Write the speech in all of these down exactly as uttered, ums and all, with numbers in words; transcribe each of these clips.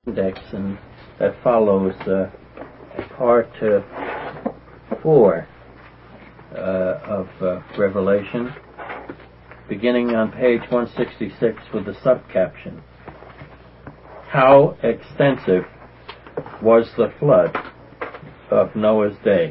index, and that follows uh, part uh, four uh, of uh, Revelation, beginning on page one sixty-six with the subcaption, "How extensive was the flood of Noah's day?"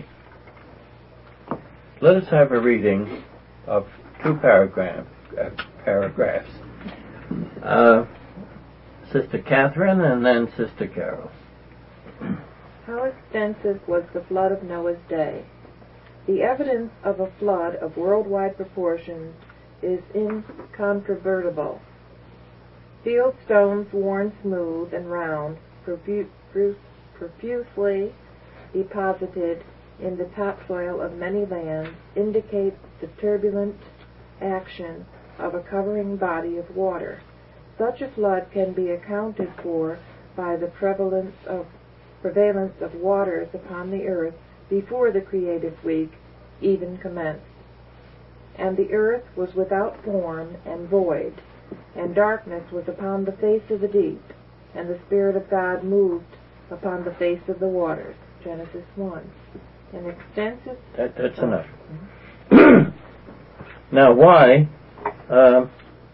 Let us have a reading of two paragraph, uh, paragraphs. Uh, Sister Catherine and then Sister Carol. How extensive was the flood of Noah's day? The evidence of a flood of worldwide proportions is incontrovertible. Field stones worn smooth and round, profu- profusely deposited in the topsoil of many lands, indicate the turbulent action of a covering body of water. Such a flood can be accounted for by the prevalence of prevalence of waters upon the earth before the creative week even commenced. And the earth was without form and void, and darkness was upon the face of the deep, and the Spirit of God moved upon the face of the waters. Genesis one. An extensive... That, that's oh. enough. Mm-hmm. Now, why um,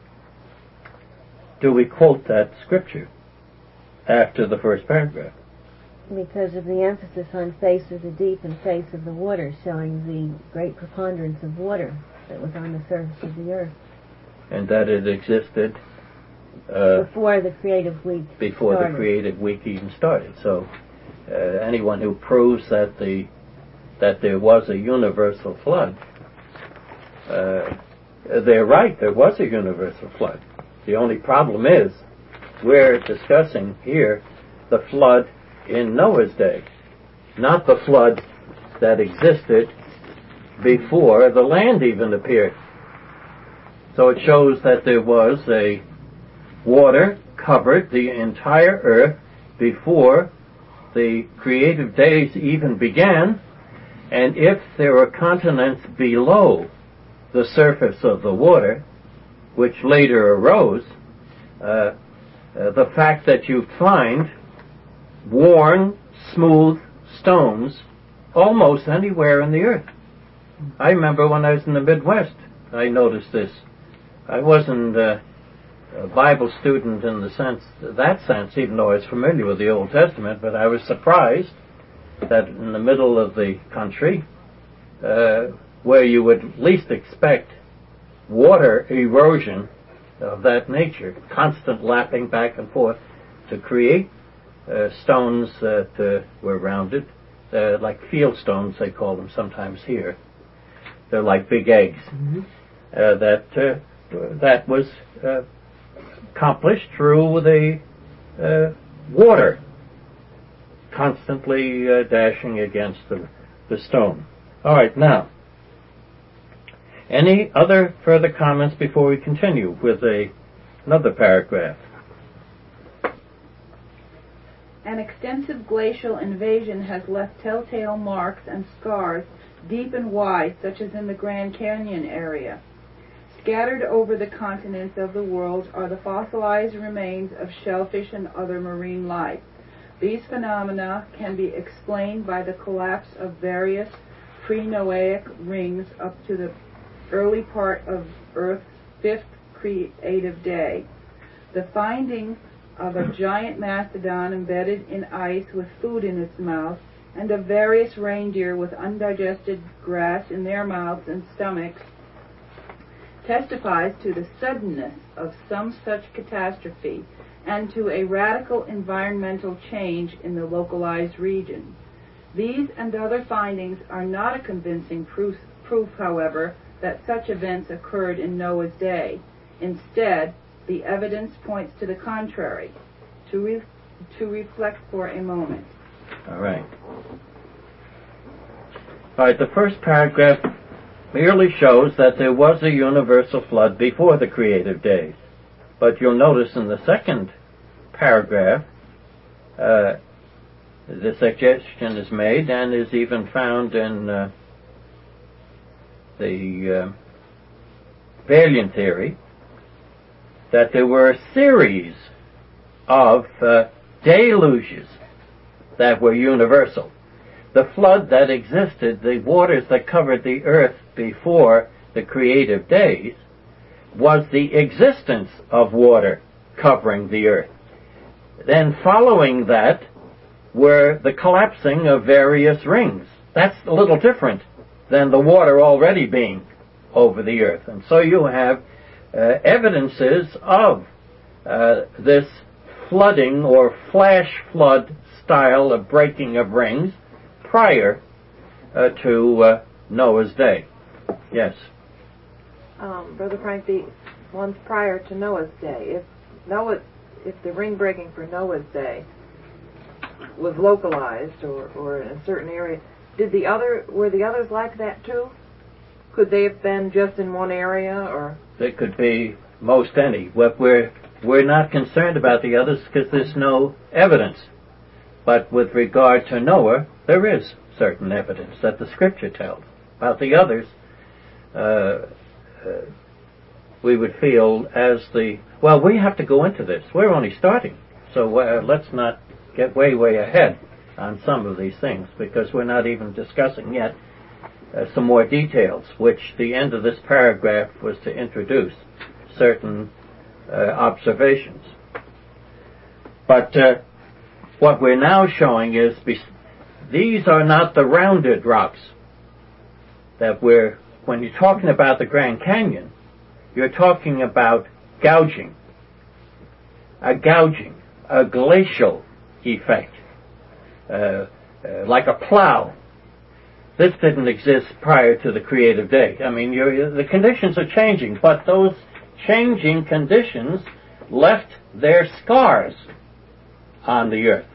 do we quote that scripture after the first paragraph? Because of the emphasis on face of the deep and face of the water, showing the great preponderance of water that was on the surface of the earth. And that it existed uh, before the creative week before started. the creative week even started. So uh, anyone who proves that the that there was a universal flood, uh, they're right, there was a universal flood. The only problem is we're discussing here the flood in Noah's day, not the flood that existed before the land even appeared. So it shows that there was a water covered the entire earth before the creative days even began, and if there were continents below the surface of the water, which later arose, uh, uh, the fact that you find worn, smooth stones almost anywhere in the earth. I remember when I was in the Midwest, I noticed this. I wasn't uh, a Bible student in the sense, that sense, even though I was familiar with the Old Testament, but I was surprised that in the middle of the country, uh, where you would least expect water erosion of that nature, constant lapping back and forth to create uh, stones that uh, were rounded, uh, like field stones, they call them sometimes here. They're like big eggs. Mm-hmm. Uh, that uh, that was uh, accomplished through the uh, water constantly uh, dashing against the, the stone. All right, now, any other further comments before we continue with a, another paragraph? An extensive glacial invasion has left telltale marks and scars deep and wide, such as in the Grand Canyon area. Scattered over the continents of the world are the fossilized remains of shellfish and other marine life. These phenomena can be explained by the collapse of various pre-Noahic rings up to the early part of Earth's fifth creative day. The finding of a giant mastodon embedded in ice with food in its mouth, and of various reindeer with undigested grass in their mouths and stomachs, testifies to the suddenness of some such catastrophe and to a radical environmental change in the localized region. These and other findings are not a convincing proof, proof, however, that such events occurred in Noah's day. Instead, the evidence points to the contrary. To, re- to reflect for a moment. All right. All right, the first paragraph merely shows that there was a universal flood before the creative days. But you'll notice in the second paragraph, uh, the suggestion is made and is even found in uh, the uh, Valiant theory that there were a series of uh, deluges that were universal. The flood that existed, the waters that covered the earth before the creative days, was the existence of water covering the earth. Then following that were the collapsing of various rings. That's a little different than the water already being over the earth. And so you have uh, evidences of uh, this flooding or flash flood style of breaking of rings prior uh, to uh, Noah's day. Yes? Um, Brother Frank, the ones prior to Noah's day, if Noah, if the ring breaking for Noah's day was localized or, or in a certain area, did the other were the others like that too? Could they have been just in one area, or? They could be most any. What we're we're not concerned about the others because there's no evidence. But with regard to Noah, there is certain evidence that the Scripture tells. About the others, uh, uh, we would feel as the well. We have to go into this. We're only starting, so uh, let's not get way, way ahead on some of these things, because we're not even discussing yet uh, some more details, which the end of this paragraph was to introduce certain uh, observations. But uh, what we're now showing is be- these are not the rounded rocks that we're, when you're talking about the Grand Canyon, you're talking about gouging, a gouging, a glacial effect. Uh, uh, like a plow. This didn't exist prior to the creative day. I mean, you're, the conditions are changing, but those changing conditions left their scars on the earth.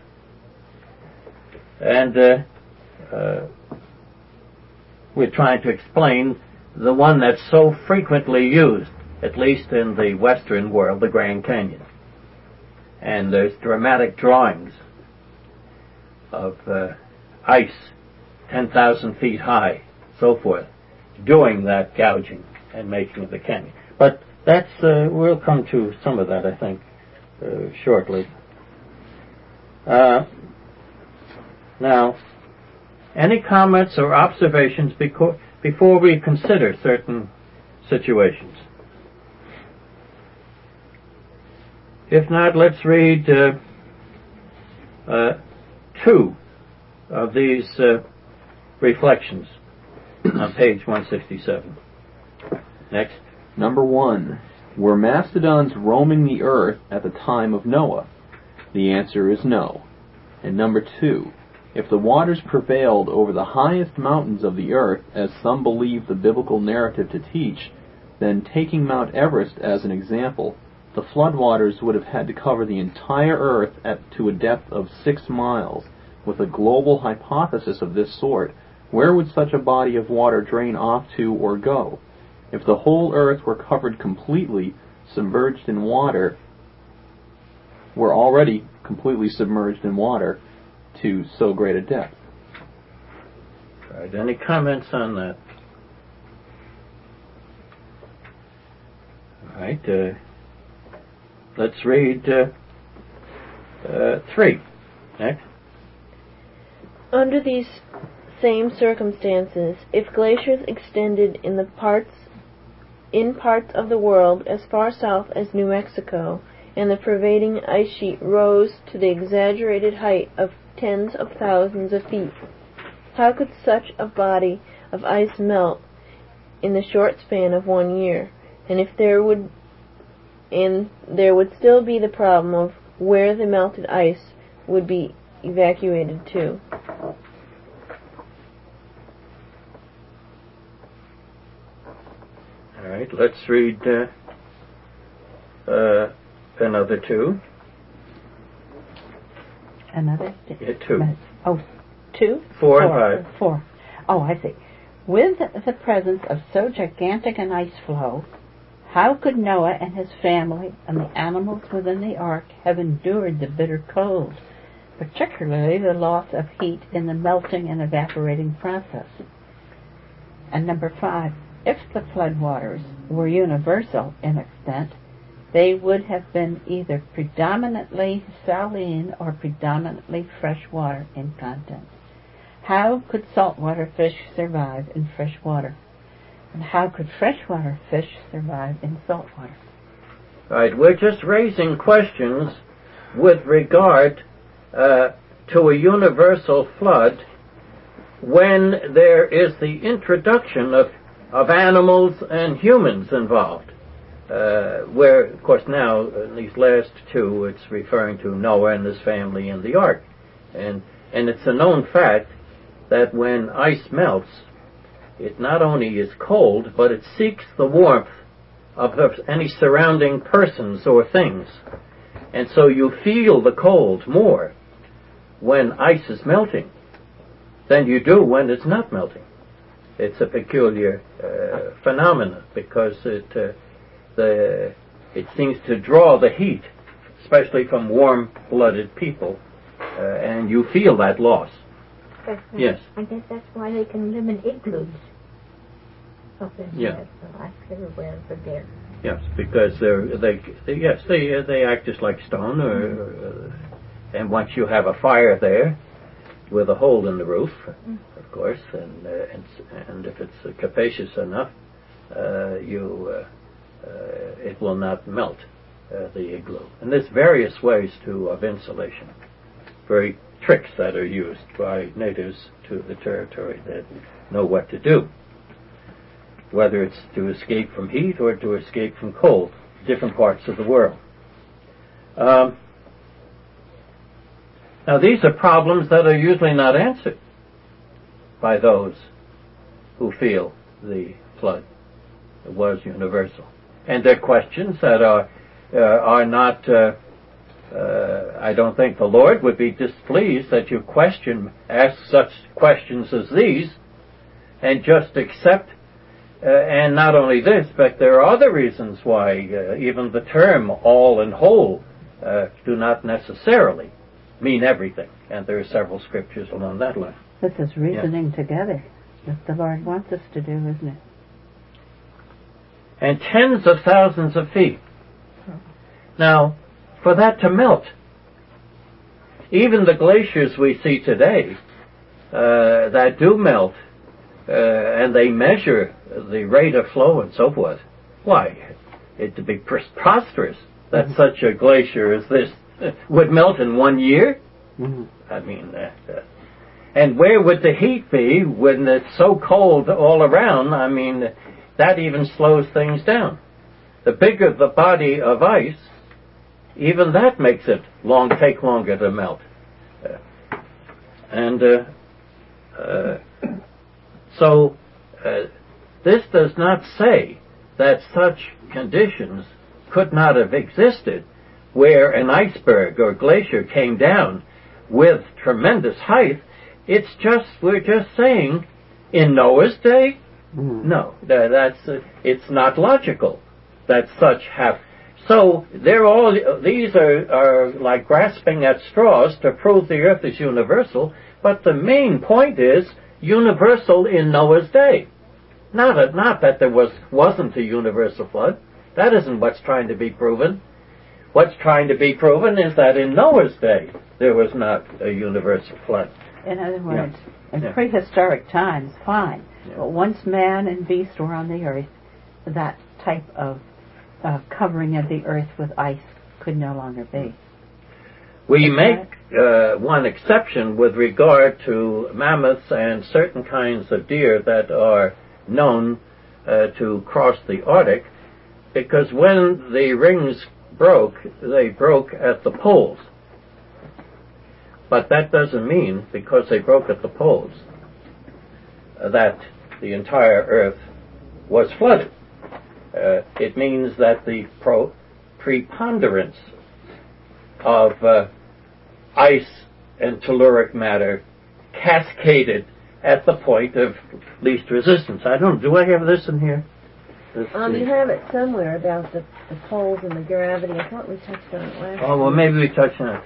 And uh, uh, we're trying to explain the one that's so frequently used, at least in the Western world, the Grand Canyon. And there's dramatic drawings of uh, ice ten thousand feet high, so forth, doing that gouging and making of the canyon. But that's, uh, we'll come to some of that, I think, uh, shortly. Uh, now, any comments or observations beco- before we consider certain situations? If not, let's read uh, uh, two of these uh, reflections on page one sixty-seven. Next. Number one. Were mastodons roaming the earth at the time of Noah? The answer is no. And number two. If the waters prevailed over the highest mountains of the earth, as some believe the biblical narrative to teach, then taking Mount Everest as an example, the floodwaters would have had to cover the entire earth at, to a depth of six miles. With a global hypothesis of this sort, where would such a body of water drain off to or go? If the whole earth were covered completely, submerged in water, were already completely submerged in water to so great a depth. All right, any comments on that? All right, uh, let's read uh, uh, three. Next. Under these same circumstances, if glaciers extended in the parts in parts of the world as far south as New Mexico, and the pervading ice sheet rose to the exaggerated height of tens of thousands of feet, how could such a body of ice melt in the short span of one year? And if there would, and there would still be the problem of where the melted ice would be evacuated to. All right, let's read uh, uh, another two. Another? Yeah, two. Oh, two? Four, Four and five. Four. Oh, I see. With the presence of so gigantic an ice flow, how could Noah and his family and the animals within the ark have endured the bitter cold, particularly the loss of heat in the melting and evaporating process? And number five, if the floodwaters were universal in extent, they would have been either predominantly saline or predominantly fresh water in content. How could saltwater fish survive in fresh water? And how could freshwater fish survive in saltwater? Right, we're just raising questions with regard uh, to a universal flood when there is the introduction of, of animals and humans involved. Uh, where, of course, now, in these last two, it's referring to Noah and his family in the ark. And, and it's a known fact that when ice melts, it not only is cold, but it seeks the warmth of any surrounding persons or things. And so you feel the cold more when ice is melting than you do when it's not melting. It's a peculiar uh, phenomenon because it uh, the it seems to draw the heat, especially from warm-blooded people, uh, and you feel that loss. But, uh, Yes. I guess that's why they can live in igloos up in Yeah. there. So I everywhere over there. Yes, because they're they, they yes they uh, they act just like stone, or, or, uh, and once you have a fire there, with a hole in the roof, of course, and uh, and, and if it's uh, capacious enough, uh, you uh, uh, it will not melt uh, the igloo. And there's various ways to of insulation, very tricks that are used by natives to the territory that know what to do, whether it's to escape from heat or to escape from cold, different parts of the world. Um, now these are problems that are usually not answered by those who feel the flood was universal. And they're questions that are uh, are not, uh, uh, I don't think the Lord would be displeased that you question, ask such questions as these, and just accept. Uh, and not only this, but there are other reasons why uh, even the term all and whole uh, do not necessarily mean everything. And there are several scriptures along that line. This is reasoning yeah. together that the Lord wants us to do, isn't it? And tens of thousands of feet. Now, for that to melt, even the glaciers we see today uh, that do melt, uh, and they measure the rate of flow and so forth, why, it'd be preposterous that mm-hmm. such a glacier as this would melt in one year. Mm-hmm. I mean, uh, uh, and where would the heat be when it's so cold all around? I mean, that even slows things down. The bigger the body of ice, even that makes it long take longer to melt. Uh, and uh, uh, so uh, this does not say that such conditions could not have existed where an iceberg or glacier came down with tremendous height. It's just, we're just saying, in Noah's day, mm. no, that, that's, uh, it's not logical that such have. So they're all, these are, are like grasping at straws to prove the earth is universal, but the main point is universal in Noah's day. Not, a, not that there was, wasn't a universal flood. That isn't what's trying to be proven. What's trying to be proven is that in Noah's day there was not a universal flood. In other words, yeah. in yeah. prehistoric times, fine. Yeah. But once man and beast were on the earth, that type of uh, covering of the earth with ice could no longer be. We Is make uh, one exception with regard to mammoths and certain kinds of deer that are known uh, to cross the Arctic, because when the rings broke, they broke at the poles. But that doesn't mean, because they broke at the poles, uh, that the entire Earth was flooded. Uh, it means that the pro- preponderance of uh, ice and telluric matter cascaded at the point of least resistance. I don't, do I have this in here? Um, you have it somewhere about the, the poles and the gravity. I thought we touched on it last Oh, well, week. maybe we touched on it.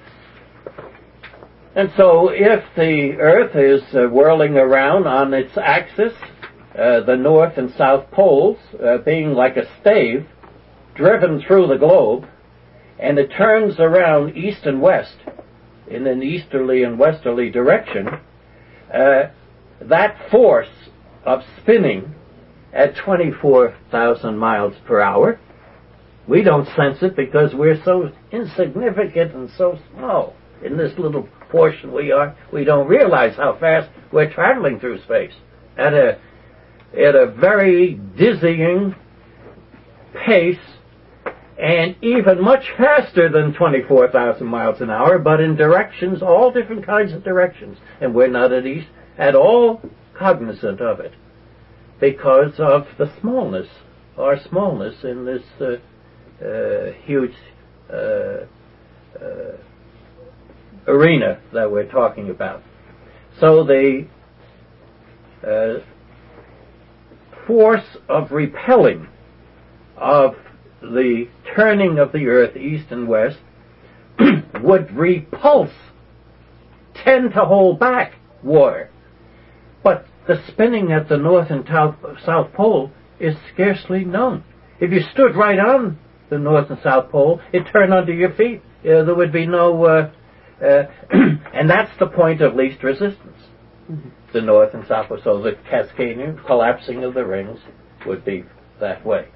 And so if the Earth is uh, whirling around on its axis, uh, the north and south poles uh, being like a stave, driven through the globe, and it turns around east and west in an easterly and westerly direction, uh, that force of spinning at twenty-four thousand miles per hour, we don't sense it because we're so insignificant and so small in this little portion we are. We don't realize how fast we're traveling through space at a at a very dizzying pace, and even much faster than twenty-four thousand miles an hour, but in directions, all different kinds of directions, and we're not at east at all cognizant of it because of the smallness, our smallness in this uh, uh, huge uh, uh, arena that we're talking about. So the uh, force of repelling of the turning of the earth east and west would repulse, tend to hold back water. But the spinning at the north and south pole is scarcely known. If you stood right on the north and south pole, it'd turn under your feet. Uh, there would be no... Uh, uh, and that's the point of least resistance. Mm-hmm. The north and south pole. So the cascading, collapsing of the rings would be that way.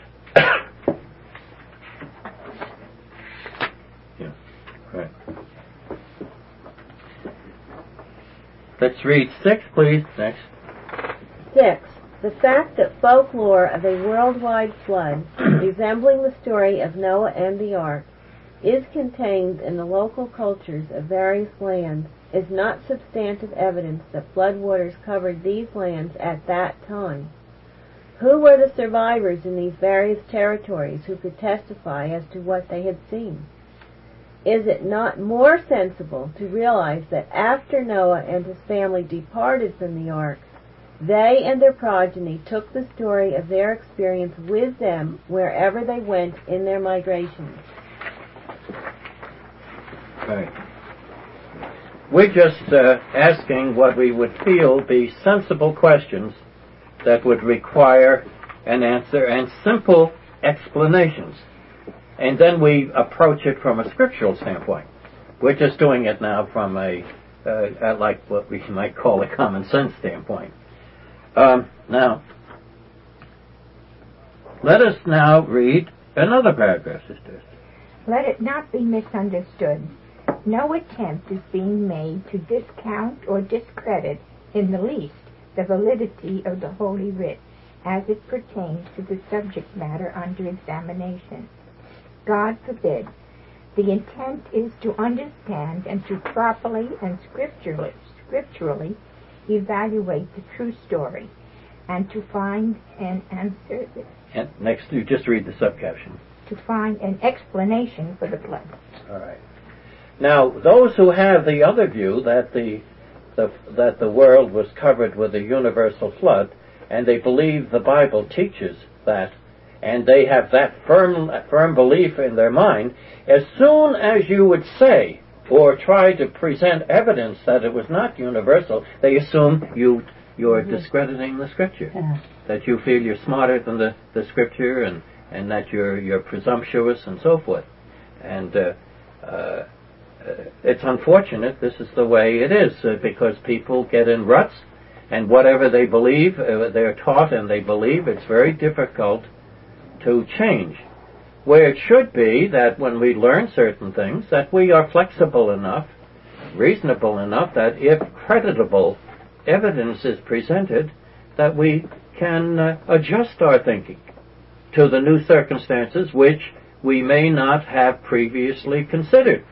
Yeah, right. Let's read six, please. Next. Six. The fact that folklore of a worldwide flood, resembling the story of Noah and the ark, is contained in the local cultures of various lands is not substantive evidence that floodwaters covered these lands at that time. Who were the survivors in these various territories who could testify as to what they had seen? Is it not more sensible to realize that after Noah and his family departed from the ark, they and their progeny took the story of their experience with them wherever they went in their migrations? Right. We're just uh, asking what we would feel be sensible questions that would require an answer and simple explanations. And then we approach it from a scriptural standpoint. We're just doing it now from a, uh, like what we might call a common sense standpoint. Um, now, let us now read another paragraph, sisters. Let it not be misunderstood. No attempt is being made to discount or discredit in the least the validity of the Holy Writ as it pertains to the subject matter under examination. God forbid. The intent is to understand and to properly and scripturally, scripturally evaluate the true story and to find an answer. And next, you just read the subcaption. To find an explanation for the flood. All right. Now, those who have the other view that the, the that the world was covered with a universal flood, and they believe the Bible teaches that, and they have that firm firm belief in their mind, as soon as you would say or try to present evidence that it was not universal, they assume you you're mm-hmm. discrediting the Scripture, yeah. that you feel you're smarter than the, the Scripture, and, and that you're you're presumptuous and so forth. And uh, uh, it's unfortunate. This is the way it is uh, because people get in ruts, and whatever they believe, uh, they're taught and they believe, it's very difficult to change. Where it should be that when we learn certain things, that we are flexible enough, reasonable enough, that if creditable evidence is presented, that we can uh, adjust our thinking to the new circumstances which we may not have previously considered,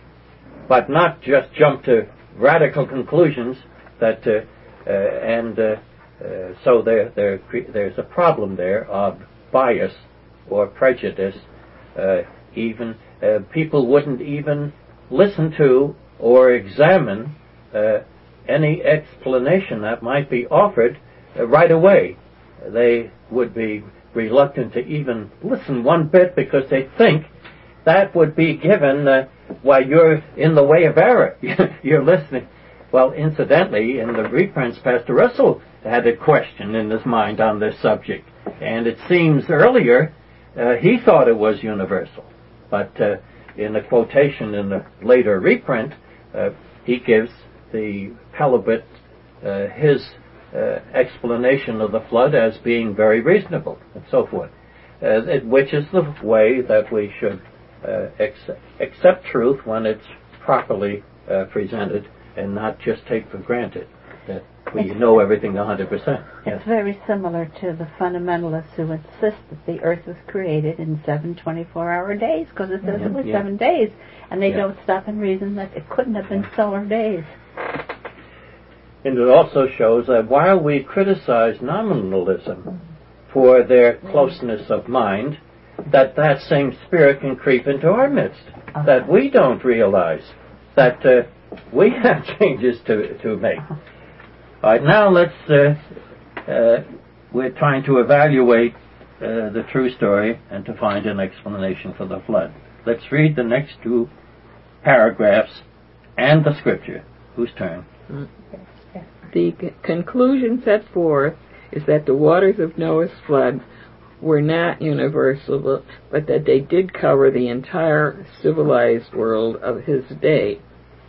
but not just jump to radical conclusions that, uh, uh, and uh, uh, so there, there, there's a problem there of bias or prejudice. Uh, even uh, people wouldn't even listen to or examine uh, any explanation that might be offered uh, right away. They would be reluctant to even listen one bit because they think that would be given uh, while you're in the way of error. You're listening. Well, incidentally, in the reprints, Pastor Russell had a question in his mind on this subject. And it seems earlier Uh, he thought it was universal, but uh, in the quotation in the later reprint, uh, he gives the Pelibet uh, his uh, explanation of the flood as being very reasonable, and so forth, uh, it, which is the way that we should uh, accept, accept truth when it's properly uh, presented, and not just take for granted that we know everything one hundred percent. Yes. It's very similar to the fundamentalists who insist that the earth was created in seven twenty-four hour days, because it says Yeah, it was yeah. seven days, and they Yeah. don't stop and reason that it couldn't have been solar days. And it also shows that while we criticize nominalism for their closeness of mind, that that same spirit can creep into our midst, Uh-huh. that we don't realize that uh, we have changes to, to make. All right, now let's, uh, uh, we're trying to evaluate uh, the true story and to find an explanation for the flood. Let's read the next two paragraphs and the scripture. Whose turn? The c- conclusion set forth is that the waters of Noah's flood were not universal, but that they did cover the entire civilized world of his day.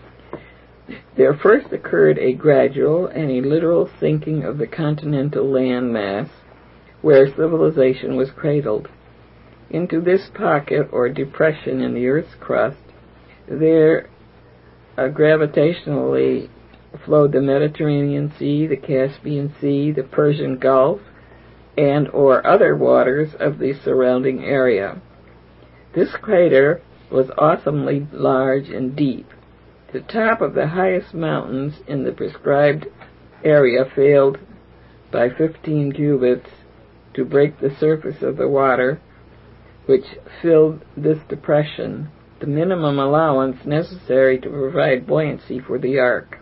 There first occurred a gradual and a literal sinking of the continental land mass where civilization was cradled. Into this pocket or depression in the Earth's crust, there uh, gravitationally flowed the Mediterranean Sea, the Caspian Sea, the Persian Gulf, and or other waters of the surrounding area. This crater was awesomely large and deep. The top of the highest mountains in the prescribed area failed by fifteen cubits to break the surface of the water which filled this depression, the minimum allowance necessary to provide buoyancy for the ark.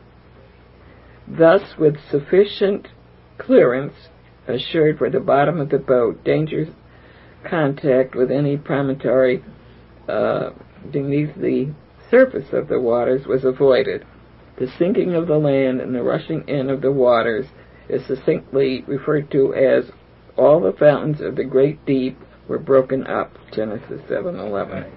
Thus, with sufficient clearance assured for the bottom of the boat, dangerous contact with any promontory uh, beneath the surface of the waters was avoided. The sinking of the land and the rushing in of the waters is succinctly referred to as all the fountains of the great deep were broken up, Genesis seven eleven.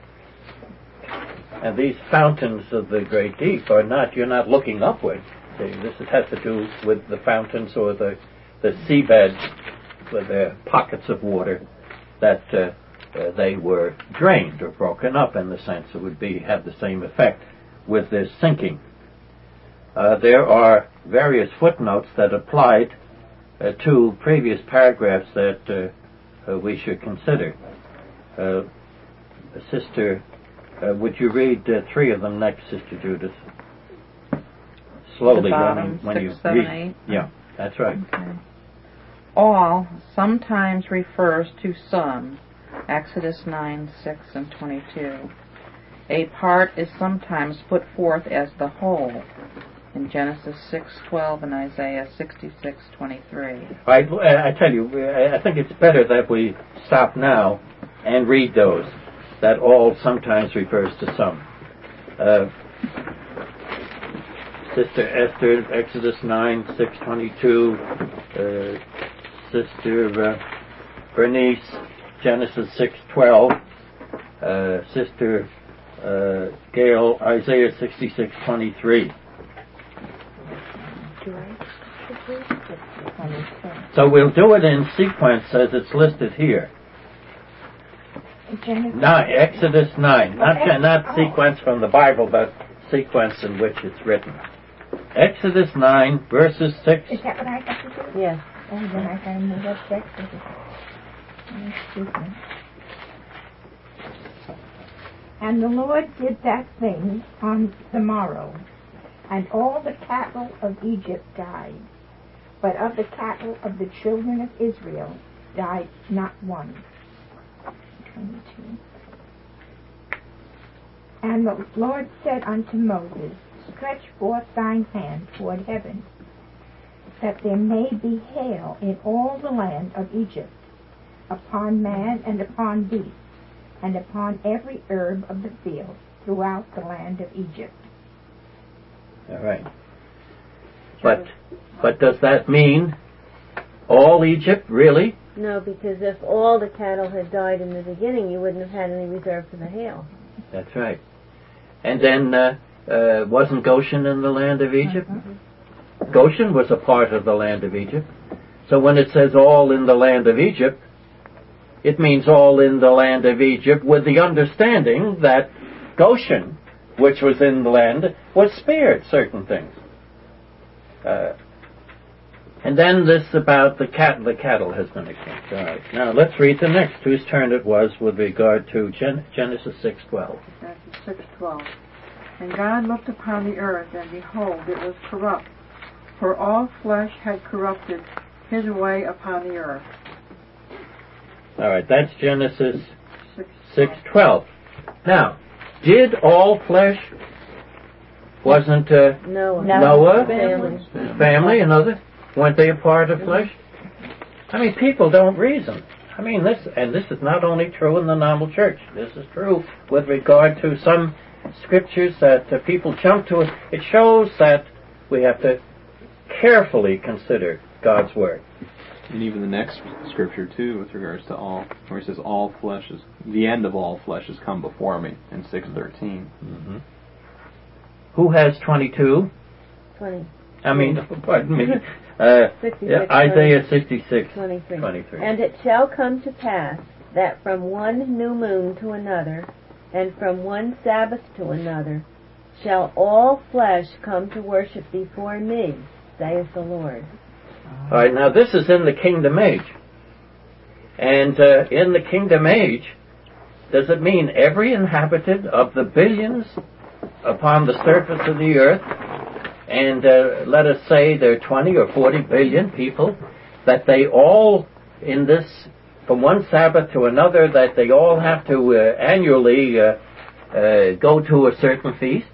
And these fountains of the great deep are not, you're not looking upward. See, this has to do with the fountains or the, the seabed, with their pockets of water, that uh, uh, they were drained or broken up, in the sense it would be have the same effect with this sinking. Uh, there are various footnotes that applied uh, to previous paragraphs that uh, uh, we should consider. Uh, Sister, uh, would you read uh, three of them next, Sister Judith? Slowly, The bottom, when, when six, you seven, read. eight. Yeah, that's right. Okay. All sometimes refers to some, Exodus nine, six, and twenty-two. A part is sometimes put forth as the whole, in Genesis six, twelve, and Isaiah sixty-six, twenty-three. I, I tell you, I think it's better that we stop now and read those. That all sometimes refers to some. Uh, Sister Esther, Exodus nine, six, twenty-two. Uh, Sister uh, Bernice, Genesis six, twelve. Uh, Sister uh, Gail, Isaiah sixty-six, twenty-three. So we'll do it in sequence as it's listed here. Nine, Exodus nine, not not sequence from the Bible, but sequence in which it's written. Exodus nine, verses six. Is that what I got to do? Yes. Oh, then I got to move up to Exodus. Excuse me. And the Lord did that thing on the morrow, and all the cattle of Egypt died. But of the cattle of the children of Israel died not one. twenty-two. And the Lord said unto Moses, stretch forth thine hand toward heaven, that there may be hail in all the land of Egypt, upon man and upon beast, and upon every herb of the field throughout the land of Egypt. All right. But but does that mean all Egypt, really? No, because if all the cattle had died in the beginning, you wouldn't have had any reserve for the hail. That's right. And then, uh, uh, wasn't Goshen in the land of Egypt? Mm-hmm. Goshen was a part of the land of Egypt. So when it says all in the land of Egypt, it means all in the land of Egypt with the understanding that Goshen, which was in the land, was spared certain things. Uh, and then this about the cattle. The cattle has been extinct. All right. Now let's read the next, whose turn it was with regard to Gen- Genesis six twelve. Genesis six twelve. And God looked upon the earth, and behold, it was corrupt, for all flesh had corrupted his way upon the earth. All right, that's Genesis six twelve. Now, did all flesh, wasn't uh, Noah, Noah family, his family, and others, weren't they a part of flesh? I mean, people don't reason. I mean, this, and this is not only true in the normal church. This is true with regard to some scriptures that uh, people jump to. It shows that we have to carefully consider God's word. And even the next scripture, too, with regards to all, where it says, all flesh is, the end of all flesh has come before me, in six thirteen. Mm-hmm. Who has twenty-two? twenty. I mean, pardon me. Uh, yeah, Isaiah sixty-six, twenty-three. twenty-three. And it shall come to pass that from one new moon to another, and from one Sabbath to another, shall all flesh come to worship before me, saith the Lord. All right, now this is in the kingdom age. And uh, in the kingdom age, does it mean every inhabitant of the billions upon the surface of the earth, and uh, let us say there are twenty or forty billion people, that they all, in this, from one Sabbath to another, that they all have to uh, annually uh, uh, go to a certain feast?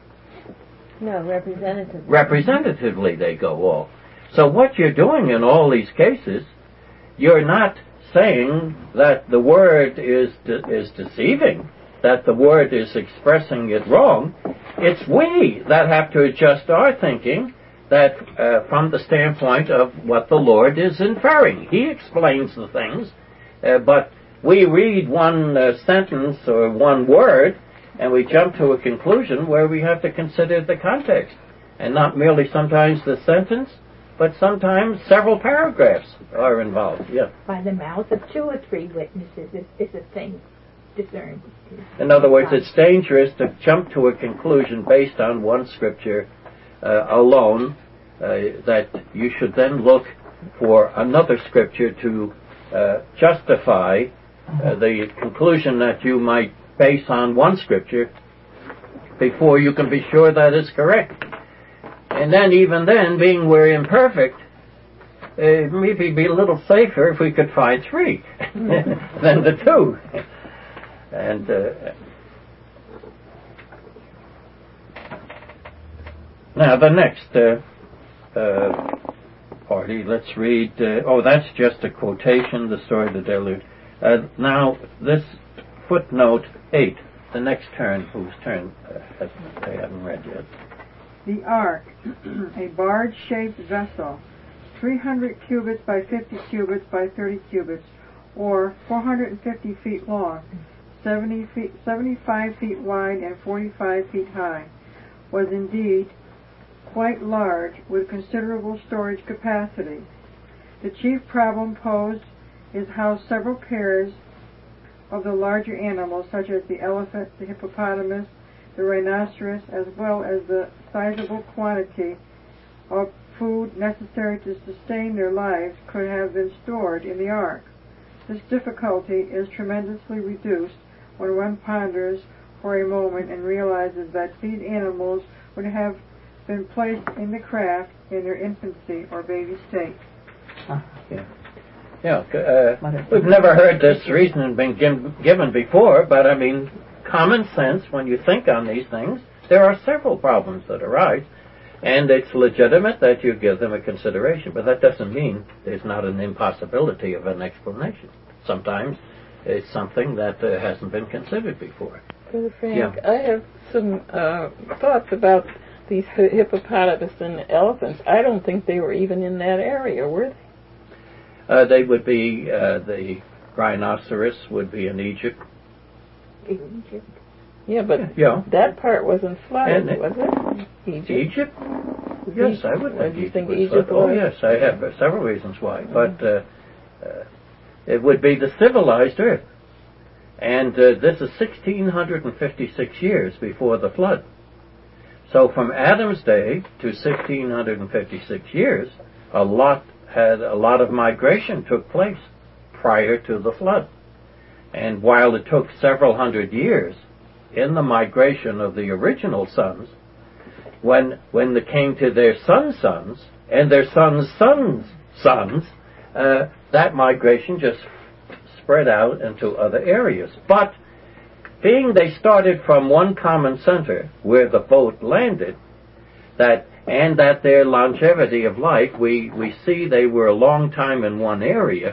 No, representatively. Representatively they go all. So what you're doing in all these cases, you're not saying that the word is de- is deceiving, that the word is expressing it wrong. It's we that have to adjust our thinking, that uh, from the standpoint of what the Lord is inferring. He explains the things, uh, but we read one uh, sentence or one word, and we jump to a conclusion where we have to consider the context, and not merely sometimes the sentence, but sometimes several paragraphs are involved. Yeah. By the mouth of two or three witnesses is, is a thing discerned. In other words, it's dangerous to jump to a conclusion based on one scripture uh, alone, uh, that you should then look for another scripture to uh, justify uh, the conclusion that you might base on one scripture before you can be sure that is correct. And then, even then, being we're imperfect, it maybe be a little safer if we could find three than the two. And uh, now the next uh, uh, party, let's read. Uh, oh, that's just a quotation, the story of the deluge. Uh, now this footnote eight, the next turn, whose turn uh, has, I haven't read yet. The ark, a barge-shaped vessel, three hundred cubits by fifty cubits by thirty cubits, or four hundred fifty feet long, seventy feet, seventy-five feet wide, and forty-five feet high, was indeed quite large, with considerable storage capacity. The chief problem posed is how several pairs of the larger animals, such as the elephant, the hippopotamus, the rhinoceros, as well as the sizable quantity of food necessary to sustain their lives, could have been stored in the ark. This difficulty is tremendously reduced when one ponders for a moment and realizes that these animals would have been placed in the craft in their infancy or baby state. Yeah. Yeah, uh, we've never heard this reasoning been given before, but I mean, common sense, when you think on these things, there are several problems that arise, and it's legitimate that you give them a consideration, but that doesn't mean there's not an impossibility of an explanation. Sometimes it's something that uh, hasn't been considered before. Brother Frank, Yeah. I have some uh, thoughts about these hippopotamus and elephants. I don't think they were even in that area, were they? Uh, they would be, uh, the rhinoceros would be in Egypt. Egypt. Yeah, but Yeah. that part wasn't flooded, And it- was it? Egypt. Egypt? Yes, I would Why think do you Egypt think was Egypt flooded. Oh, was? yes, I have uh, several reasons why. But uh, uh, it would be the civilized earth. And uh, this is one thousand six hundred fifty-six years before the flood. So from Adam's day to one thousand six hundred fifty-six years, a lot had a lot of migration took place prior to the flood. And while it took several hundred years in the migration of the original sons, when when they came to their sons' sons and their sons' sons' sons, uh, that migration just spread out into other areas. But being they started from one common center where the boat landed, that and that their longevity of life, we, we see they were a long time in one area,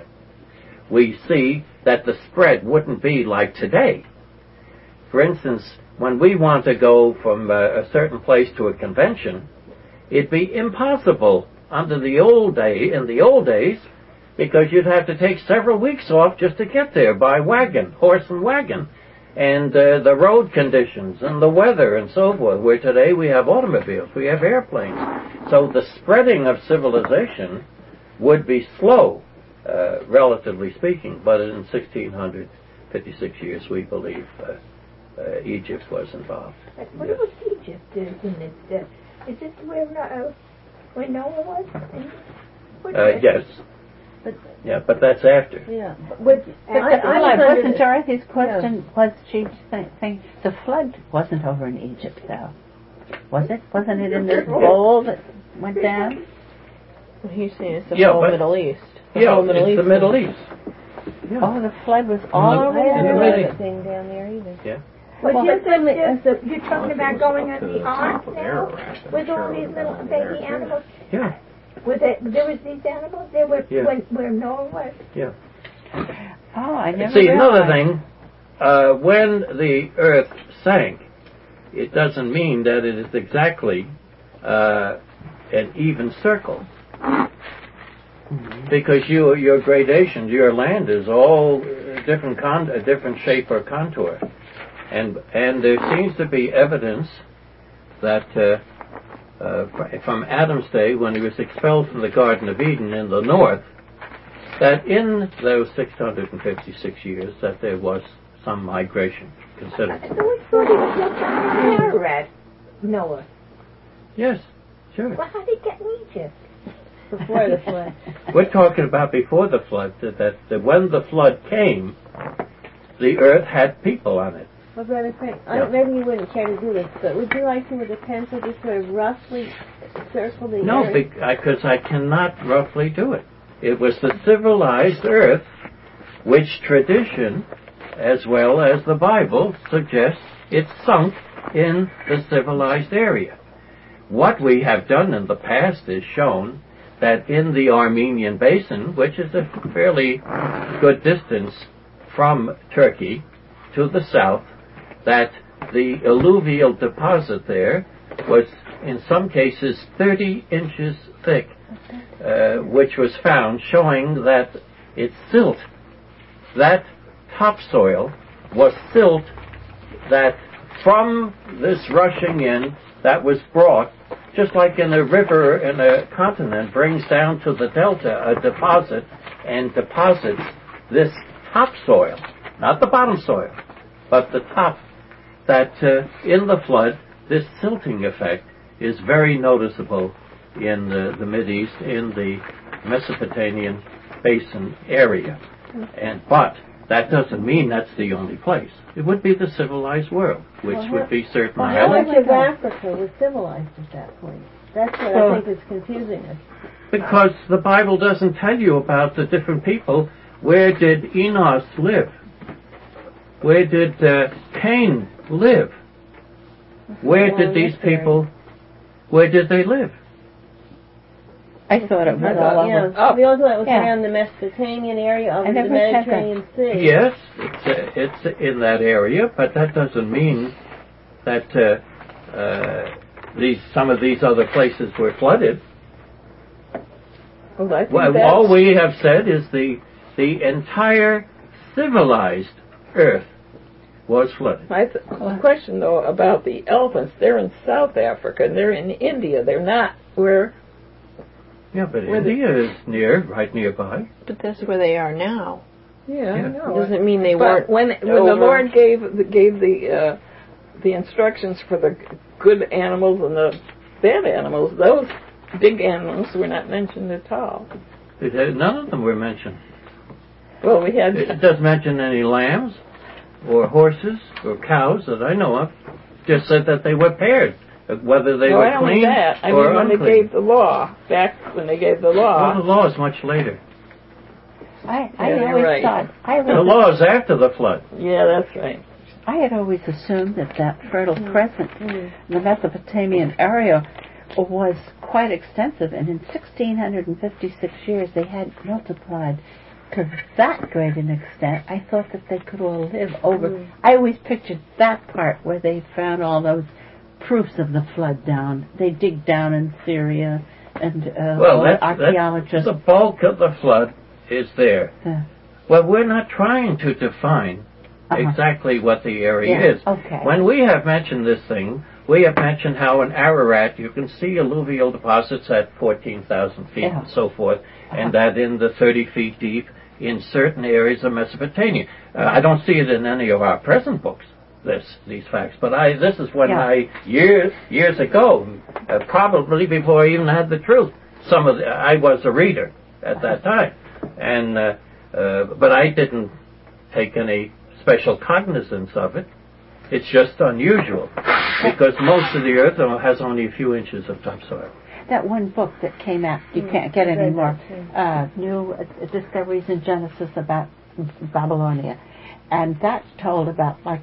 we see that the spread wouldn't be like today. For instance, when we want to go from a, a certain place to a convention, it'd be impossible under the old day, in the old days, because you'd have to take several weeks off just to get there by wagon, horse and wagon, and uh, the road conditions and the weather and so forth, where today we have automobiles, we have airplanes. So the spreading of civilization would be slow, uh, relatively speaking, but in one thousand six hundred fifty-six years, we believe uh, uh, Egypt was involved. But what Yes. was Egypt uh, in this? Uh, is this where, uh, where Noah was? What Uh, was- yes. But, Yeah, but that's after. yeah. But, I- but I well, was under wasn't the- Dorothy's question, was she th- think the flood wasn't over in Egypt, though? Was it? Wasn't it in this bowl that went down? Well, he's saying it's the Yeah, whole but- Middle East. The Yeah, whole Middle it's East. the Middle East. Yeah. Oh, the flood was all the- over I in haven't the heard Middle of East. anything down there either. Yeah. But Well, you but then said the- that you're talking about going on the ark now with all these little baby animals. Yeah. Was it, there was these animals there were, Yeah. when, where Noah was? Yeah. Oh, I never See, another realized. thing, uh, when the earth sank, it doesn't mean that it is exactly uh, an even circle. Because you, your gradations, your land is all uh, different, con- a different shape or contour. And, and there seems to be evidence that uh, uh, fr- from Adam's day, when he was expelled from the Garden of Eden in the north, that in those six hundred fifty-six years that there was some migration considered. So we thought he was just on the Ararat, Noah. Yes, sure. Well, how did he get in Egypt? Before the flood. We're talking about before the flood, that, that, that when the flood came, the earth had people on it. Well, Brother Frank, I Yeah. don't, maybe you wouldn't care to do this, but would you like to, with a pencil, just sort of roughly circle the No, area? because I cannot roughly do it. It was the civilized earth which tradition, as well as the Bible, suggests it sunk in the civilized area. What we have done in the past is shown that in the Armenian Basin, which is a fairly good distance from Turkey to the south, that the alluvial deposit there was in some cases thirty inches thick, uh, which was found showing that it's silt. That topsoil was silt that from this rushing in that was brought, just like in a river in a continent brings down to the delta a deposit and deposits this topsoil, not the bottom soil, but the top, that uh, in the flood, this silting effect is very noticeable in the, the Mideast, in the Mesopotamian basin area. And but that doesn't mean that's the only place. It would be the civilized world, which Well, would be certain Well, how islands. much of Africa was civilized at that point? That's what Well- I think is confusing us. Because the Bible doesn't tell you about the different people. Where did Enos live? Where did uh, Cain live? Where Well, did these mystery. people, where did they live? I thought it was I all thought, over. yeah, we all thought it was Yeah. around the Mesopotamian area of I the never said that. Mediterranean Sea. Yes, it's, uh, it's in that area, but that doesn't mean that uh, uh, these some of these other places were flooded. Well, I think Well, that's, all we have said is the the entire civilized Earth was flooded. my th- question, though, about the elephants. They're in South Africa, and they're in India. They're not where... Yeah, but Where the- India is near, right nearby. But that's where they are now. Yeah, I Yeah. know. Doesn't mean they But weren't. when when the over- Lord gave the, gave the uh, the instructions for the good animals and the bad animals, those big animals were not mentioned at all. It had, none of them were mentioned. Well, we had It doesn't mention any lambs or horses or cows that I know of. Just said that they were paired, whether they no, were not only clean that. I or mean, when unclean. they gave the law, back when they gave the law. Well, the law is much later. I, I Yeah, you're always right. thought I The was law is after the flood. Yeah, that's right. I had always assumed that that Fertile Crescent, the Mesopotamian area, was quite extensive, and in sixteen fifty-six years they had multiplied to that great an extent. I thought that they could all live over. Mm. I always pictured that part where they found all those proofs of the flood down. They dig down in Syria, and uh, Well, all that's, the archaeologists. that's the bulk of the flood is there. Yeah. Well, we're not trying to define Uh-huh. exactly what the area Yeah, is. okay. When we have mentioned this thing, we have mentioned how in Ararat you can see alluvial deposits at fourteen thousand feet Yeah. and so forth, Uh-huh. and that in the thirty feet deep in certain areas of Mesopotamia. Uh, I don't see it in any of our present books, this, these facts, but I, this is when Yeah. I, years, years ago, uh, probably before I even had the truth, some of the, I was a reader at that time, and, uh, uh, but I didn't take any special cognizance of it. It's just unusual because most of the earth has only a few inches of topsoil. That one book that came out, you can't get anymore, uh, New uh, Discoveries in Genesis about Babylonia. And that told about, like,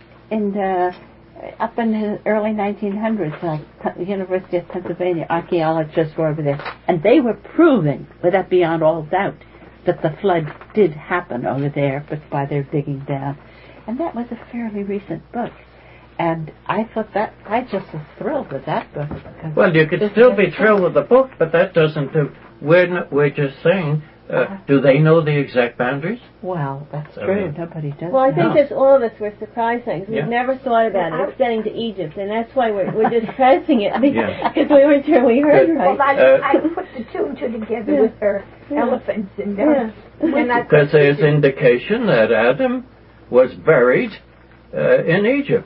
in the, up in the early nineteen hundreds, like, the University of Pennsylvania, archaeologists were over there, and they were proving, without beyond all doubt, that the flood did happen over there, but by their digging down. And that was a fairly recent book. And I thought that, I just was thrilled with that book. because Well, you could this still is be thrilled with the book, but that doesn't do. We're not, we're just saying, uh, Uh-huh. do they know the exact boundaries? Well, that's I true. mean- Nobody does. Well, I think No. that's all of us were surprised at, 'cause Yeah. we've never thought about it extending to Egypt, and that's why we're, we're discussing it, Yeah. because we weren't sure we heard Good. right. Well, I, Uh, I put the two and two together Yeah. with her Yeah. elephants and uh, Yeah. and I Because put there's the- indication that Adam was buried uh, in Egypt.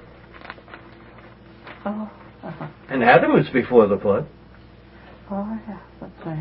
Oh, uh-huh. And Adam was before the flood. Oh, yeah, that's right.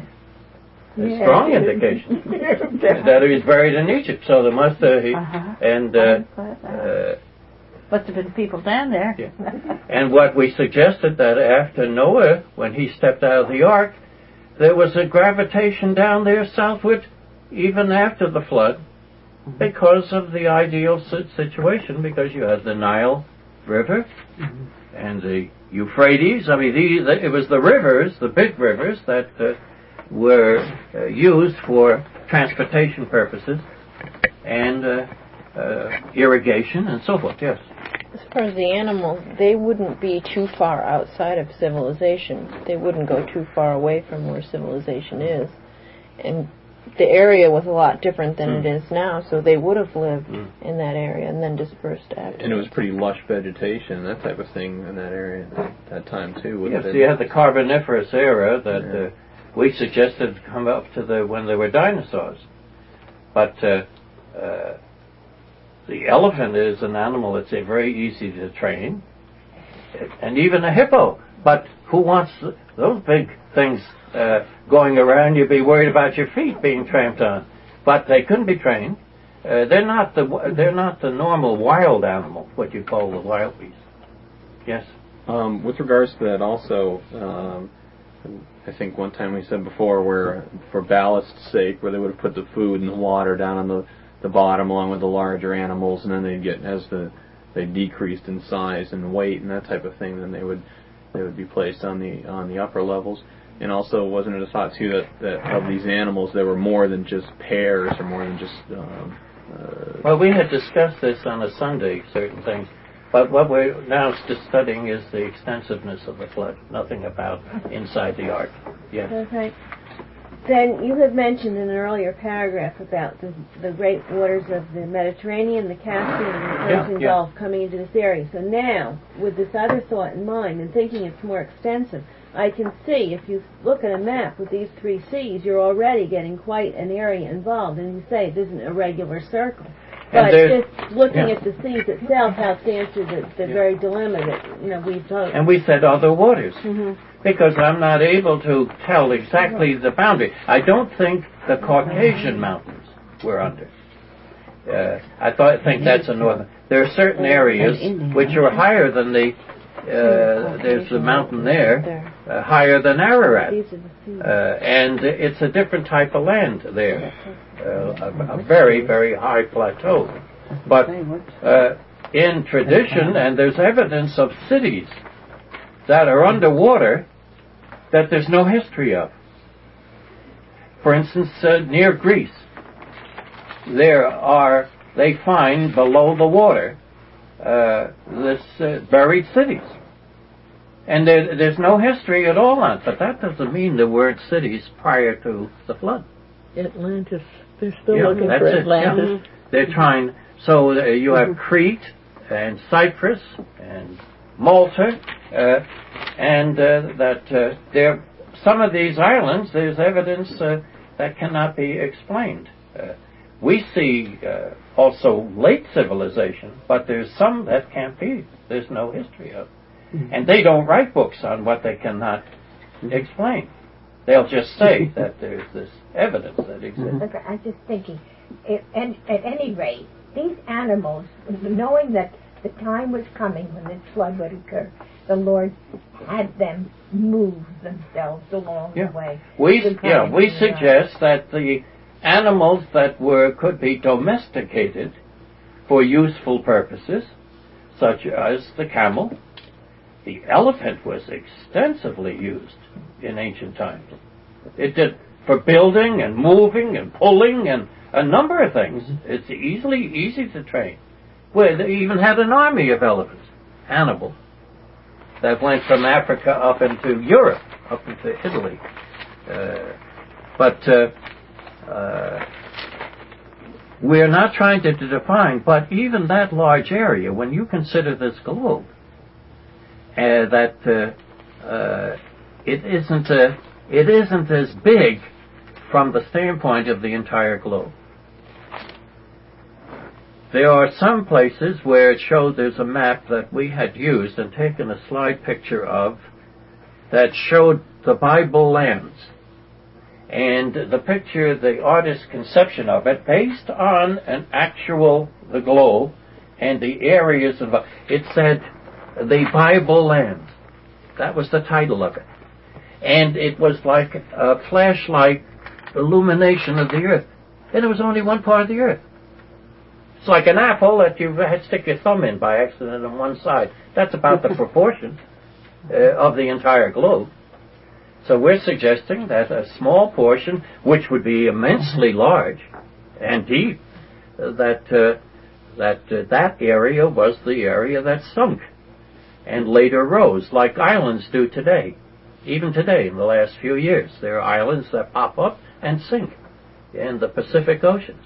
A Yeah. strong indication that he was buried in Egypt. So there must have, he, Uh-huh. and uh, Uh, uh, must have been people down there. Yeah. and what we suggested that after Noah, when he stepped out of the ark, there was a gravitation down there southward, even after the flood, because of the ideal si- situation, because you had the Nile River and the Euphrates. I mean, these, it was the rivers, the big rivers, that uh, were uh, used for transportation purposes and uh, uh, irrigation and so forth, yes. As far as the animals, they wouldn't be too far outside of civilization. They wouldn't go too far away from where civilization is. And the area was a lot different than Mm. it is now, so they would have lived Mm. in that area and then dispersed after. And it was pretty lush vegetation, that type of thing in that area at that, that time too. wouldn't Yes, it? you had the Carboniferous era that Yeah. uh, we suggested come up to the when there were dinosaurs. But uh, uh, the elephant is an animal that's uh, very easy to train, and even a hippo. But who wants th- those big things uh, going around? You'd be worried about your feet being tramped on. But they couldn't be trained. Uh, they're not the w- they're not the normal wild animal, what you call the wild beast. Yes. Um, with regards to that also, um, I think one time we said before where for ballast's sake, where they would have put the food and the water down on the, the bottom along with the larger animals, and then they'd get, as the they decreased in size and weight and that type of thing, then they would they would be placed on the on the upper levels. And also, wasn't it a thought too that, that of these animals there were more than just pairs or more than just um, uh, Well, we had discussed this on a Sunday, certain things. But what we're now just studying is the extensiveness of the flood, nothing about inside the ark. Yes. Okay. then you had mentioned in an earlier paragraph about the, the great waters of the Mediterranean, the Caspian, and the Persian yeah. Gulf coming into this area. So now, with this other thought in mind and thinking it's more extensive, I can see, if you look at a map with these three seas, you're already getting quite an area involved. And you say it isn't a regular circle. But just looking yeah. at the seas itself helps answer the, the yeah. very dilemma that, you know, we've talked. And we said other waters. Mm-hmm. Because I'm not able to tell exactly the boundary. I don't think the Caucasian mountains were under. Uh, I thought, think that's a northern. There are certain areas which are higher than the, uh, there's the mountain there, uh, higher than Ararat. Uh, and it's a different type of land there. Uh, a, a very, very high plateau. But uh, in tradition, and there's evidence of cities that are underwater that there's no history of. For instance, uh, near Greece, there are, they find below the water uh, this uh, buried cities. And there, there's no history at all on it, but that doesn't mean there weren't cities prior to the flood. Atlantis. They're still Yeah, looking that's for it, Atlantis. yeah. They're trying, so uh, you have Crete and Cyprus and Malta, uh, and uh, that uh, there, some of these islands, there's evidence uh, that cannot be explained. Uh, we see uh, also late civilization, but there's some that can't be. There's no history of. Mm-hmm. And they don't write books on what they cannot explain. They'll just say that there's this evidence that exists. Okay, I'm just thinking, if, and, at any rate, these animals, knowing that the time was coming when this flood would occur, the Lord had them move themselves along yeah. the way. We, yeah, we suggest that the animals that were could be domesticated for useful purposes, such as the camel, the elephant was extensively used in ancient times. It did for building and moving and pulling and a number of things. It's easily easy to train. Well, they even had an army of elephants, Hannibal, that went from Africa up into Europe, up into Italy. Uh, but uh, uh, we're not trying to define, but even that large area, when you consider this globe, uh, that uh, uh, it isn't a, it isn't as big from the standpoint of the entire globe. There are some places where it showed, there's a map that we had used and taken a slide picture of that showed the Bible lands. And the picture, the artist's conception of it, based on an actual, the globe, and the areas of, it said, the Bible lands. That was the title of it. And it was like a flashlight illumination of the earth. And it was only one part of the earth. It's like an apple that you had to stick your thumb in by accident on one side. That's about the proportion uh, of the entire globe. So we're suggesting that a small portion, which would be immensely large and deep, uh, that uh, that uh, that area was the area that sunk and later rose, like islands do today. Even today, in the last few years, there are islands that pop up and sink in the Pacific Oceans.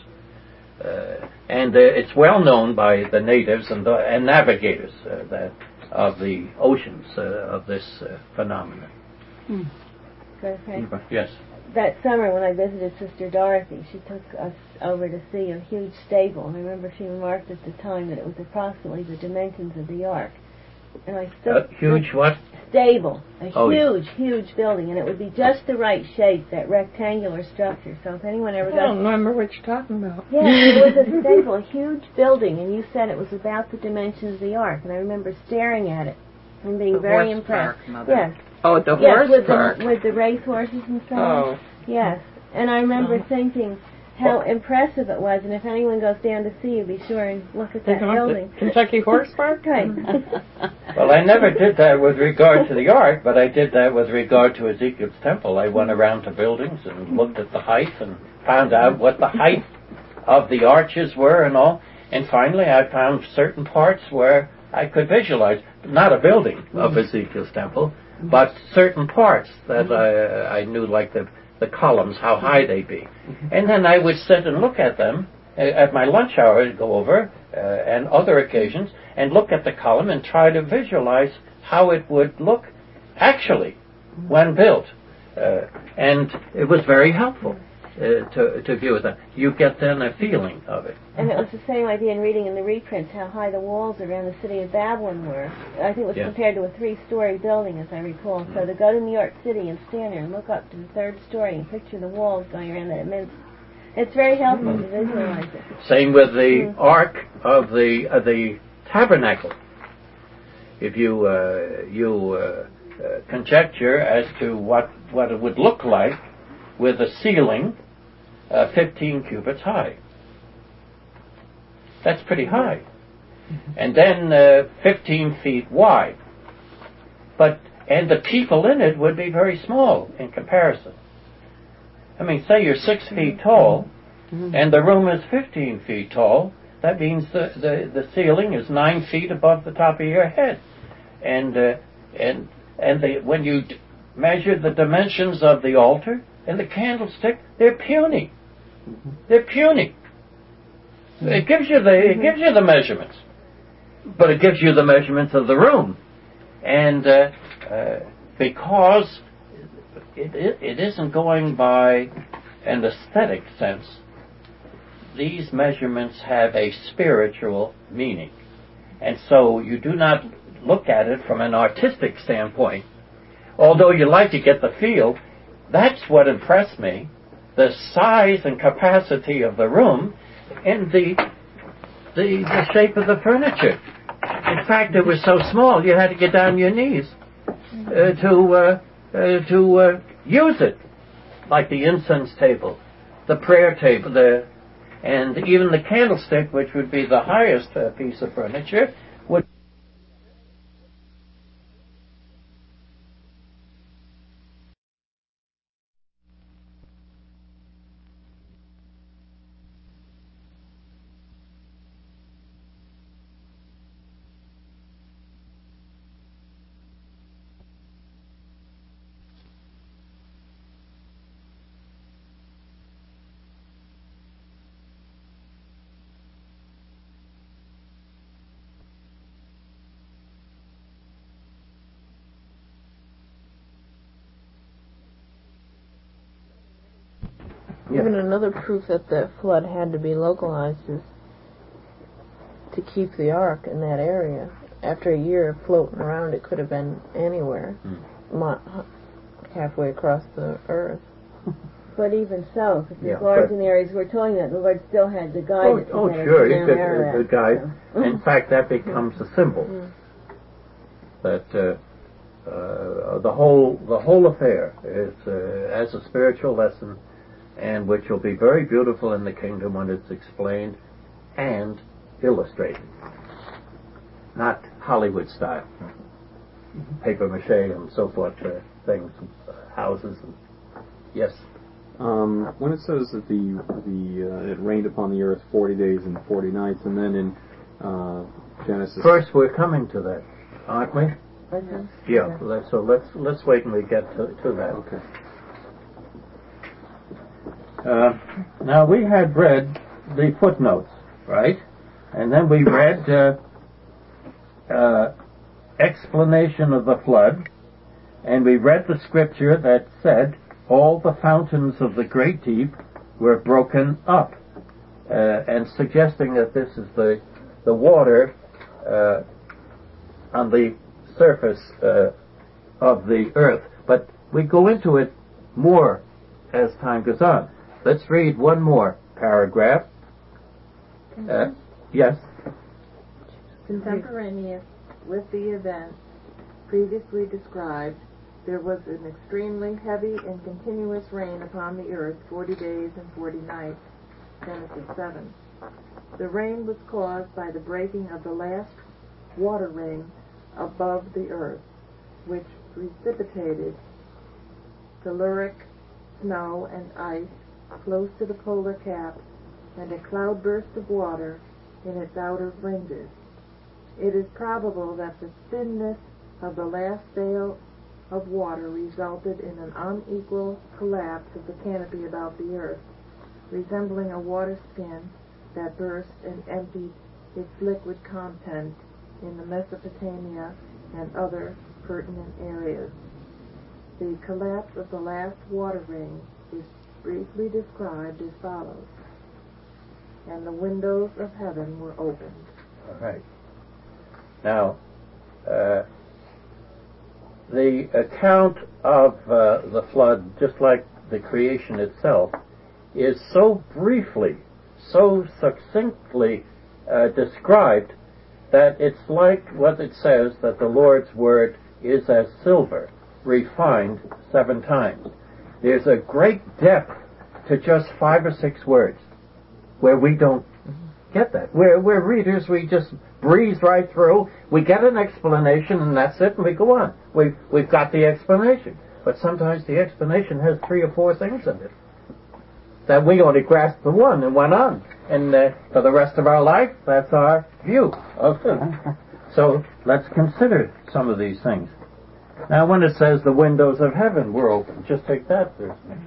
Uh, and uh, it's well known by the natives and, the, and navigators uh, that of the oceans uh, of this uh, phenomenon. Hmm. Okay. Yes. That summer when I visited Sister Dorothy, she took us over to see a huge stable. And I remember she remarked at the time that it was approximately the dimensions of the Ark. And I stood, uh, huge what? Stable. A oh, huge, yeah. huge building. And it would be just the right shape, that rectangular structure. So if anyone ever I got... don't remember what you're talking about. Yeah, it was a stable, a huge building. And you said it was about the dimensions of the Ark. And I remember staring at it and being The very horse impressed. park, Mother. Yes. Oh, the yes, horse with park. The, with the race horses and so on. Oh. Yes. And I remember Oh. thinking how impressive it was. And if anyone goes down to see you, be sure and look at that building. Kentucky Horse Park? Right. Well, I never did that with regard to the Ark, but I did that with regard to Ezekiel's temple. I went around to buildings and looked at the height and found out what the height of the arches were and all. And finally, I found certain parts where I could visualize, not a building of Ezekiel's temple, but certain parts that I, I knew, like the the columns, how high they be. And then I would sit and look at them uh, at my lunch hour, I'd go over, uh, and other occasions, and look at the column and try to visualize how it would look actually when built. Uh, and it was very helpful uh, to, to view that. You get then a feeling of it. And it was the same idea in reading in the reprints how high the walls around the city of Babylon were. I think it was Yeah. compared to a three-story building, as I recall. So to go to New York City and stand there and look up to the third story and picture the walls going around that immense. It's very helpful to visualize it. Same with the Mm. ark of the uh, the tabernacle. If you uh, you uh, uh, conjecture as to what what it would look like with a ceiling uh, fifteen cubits high, that's pretty high, and then uh, fifteen feet wide. But and the people in it would be very small in comparison. I mean, say you're six feet tall, and the room is fifteen feet tall. That means the, the, the ceiling is nine feet above the top of your head, and uh, and and the, when you d- measure the dimensions of the altar and the candlestick, they're puny. They're puny. It gives you the it gives you the measurements, but it gives you the measurements of the room, and uh, uh, because It, it, it isn't going by an aesthetic sense. These measurements have a spiritual meaning. And so you do not look at it from an artistic standpoint. Although you like to get the feel, that's what impressed me. The size and capacity of the room and the, the, the shape of the furniture. In fact, it was so small you had to get down on your knees uh, to... Uh, Uh, to uh, use it, like the incense table, the prayer table, the, and even the candlestick, which would be the highest uh, piece of furniture, would. Yeah. Even another proof that the flood had to be localized is to keep the ark in that area. After a year of floating around, it could have been anywhere, mm. mo- halfway across the earth. But even so, if yeah, it's large in the areas we're talking about, the Lord still had to guide oh, it. Oh, sure, you could uh, the guide. So. In fact, that becomes a symbol mm. that uh, uh, the whole the whole affair is uh, as a spiritual lesson, and which will be very beautiful in the kingdom when it's explained and illustrated, not Hollywood style, paper mache and so forth, uh, things, uh, houses. And, yes. Um, when it says that the the uh, it rained upon the earth forty days and forty nights, and then in uh, Genesis. First, we're coming to that, aren't we? Okay. Yeah. Okay. Let's, so let's let's wait and we get to, to that. Okay. Uh, now we had read the footnotes, right? And then we read uh, uh, explanation of the flood, and we read the scripture that said all the fountains of the great deep were broken up, uh, and suggesting that this is the the water uh, on the surface uh, of the earth. But we go into it more as time goes on. Let's read one more paragraph. Uh, yes? Contemporaneous with the event previously described, there was an extremely heavy and continuous rain upon the earth forty days and forty nights. Genesis seven. The rain was caused by the breaking of the last water ring above the earth, which precipitated telluric snow and ice close to the polar caps, and a cloudburst of water in its outer fringes. It is probable that the thinness of the last veil of water resulted in an unequal collapse of the canopy about the earth, resembling a water skin that burst and emptied its liquid content in the Mesopotamia and other pertinent areas. The collapse of the last water ring is briefly described as follows. And the windows of heaven were opened. All right. Now, uh, the account of uh, the flood, just like the creation itself, is so briefly, so succinctly uh, described that it's like what it says, that the Lord's word is as silver, refined seven times. There's a great depth to just five or six words where we don't get that. We're, we're readers, we just breeze right through, we get an explanation and that's it, and we go on. We've, we've got the explanation. But sometimes the explanation has three or four things in it that we only grasped the one and went on. And uh, for the rest of our life, that's our view of it. So let's consider some of these things. Now when it says the windows of heaven were open, just take that for a minute.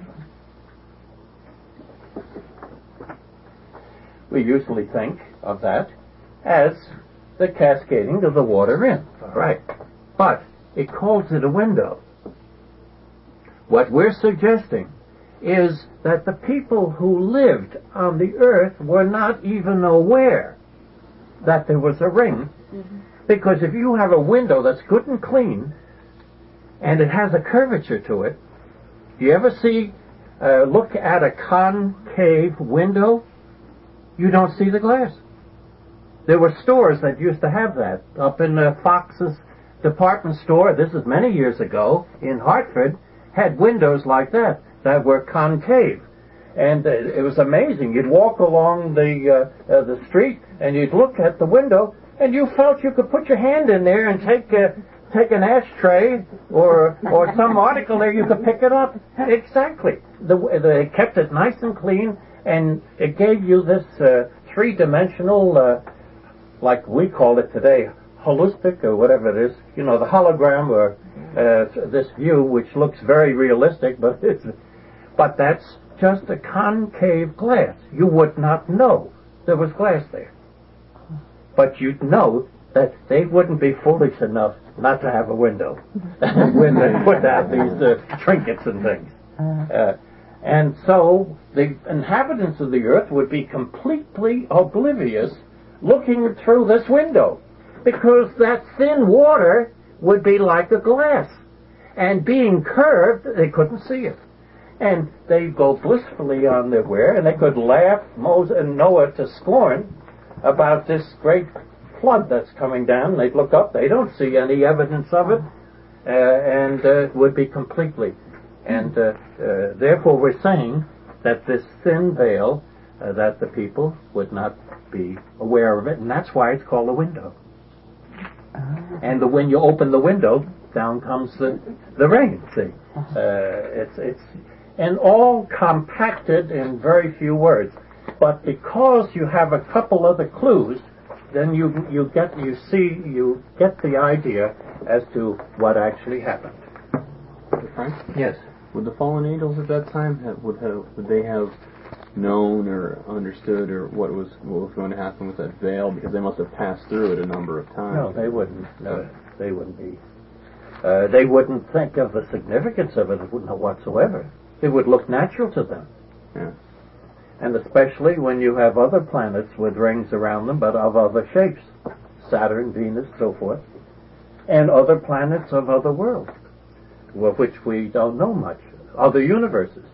We usually think of that as the cascading of the water in. Right. But it calls it a window. What we're suggesting is that the people who lived on the earth were not even aware that there was a ring. Mm-hmm. Because if you have a window that's good and clean, and it has a curvature to it, do you ever see, uh, look at a concave window? You don't see the glass. There were stores that used to have that. Up in uh, Fox's department store, this is many years ago, in Hartford, had windows like that, that were concave. And uh, it was amazing. You'd walk along the uh, uh, the street, and you'd look at the window, and you felt you could put your hand in there and take uh, take an ashtray or or some article there, you could pick it up. Exactly. The, they kept it nice and clean, and it gave you this uh, three-dimensional, uh, like we call it today, holistic or whatever it is, you know, the hologram or uh, this view, which looks very realistic, but it's, but that's just a concave glass. You would not know there was glass there. But you'd know that they wouldn't be foolish enough not to have a window when they put out these uh, trinkets and things. Uh, and so the inhabitants of the earth would be completely oblivious looking through this window, because that thin water would be like a glass, and being curved, they couldn't see it. And they'd go blissfully on their way, and they could laugh Moses and Noah to scorn about this great flood that's coming down. They'd look up, they don't see any evidence of it, uh, and uh, it would be completely. And uh, uh, therefore we're saying that this thin veil, uh, that the people would not be aware of it, and that's why it's called a window. And the, when you open the window, down comes the, the rain, see. Uh, it's, it's, and all compacted in very few words. But because you have a couple other clues, then you you get you see you get the idea as to what actually happened. Frank? Yes. Would the fallen angels at that time have, would have would they have known or understood or what was what was going to happen with that veil, because they must have passed through it a number of times? No, they wouldn't. No, they wouldn't be. Uh, they wouldn't think of the significance of it whatsoever. It would look natural to them. Yeah. And especially when you have other planets with rings around them, but of other shapes, Saturn, Venus, so forth, and other planets of other worlds, of which we don't know much, other universes.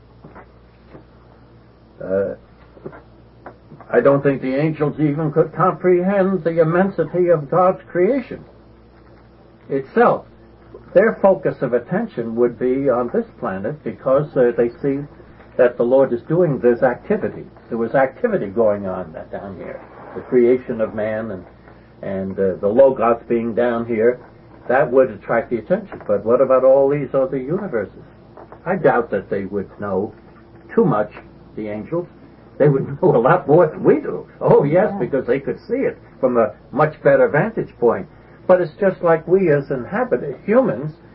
Uh, I don't think the angels even could comprehend the immensity of God's creation itself. Their focus of attention would be on this planet, because uh, they see that the Lord is doing this activity. There was activity going on down here. The creation of man and, and uh, the Logos being down here, that would attract the attention. But what about all these other universes? I doubt that they would know too much, the angels. They would know a lot more than we do. Oh, yes, because they could see it from a much better vantage point. But it's just like we as inhabited humans,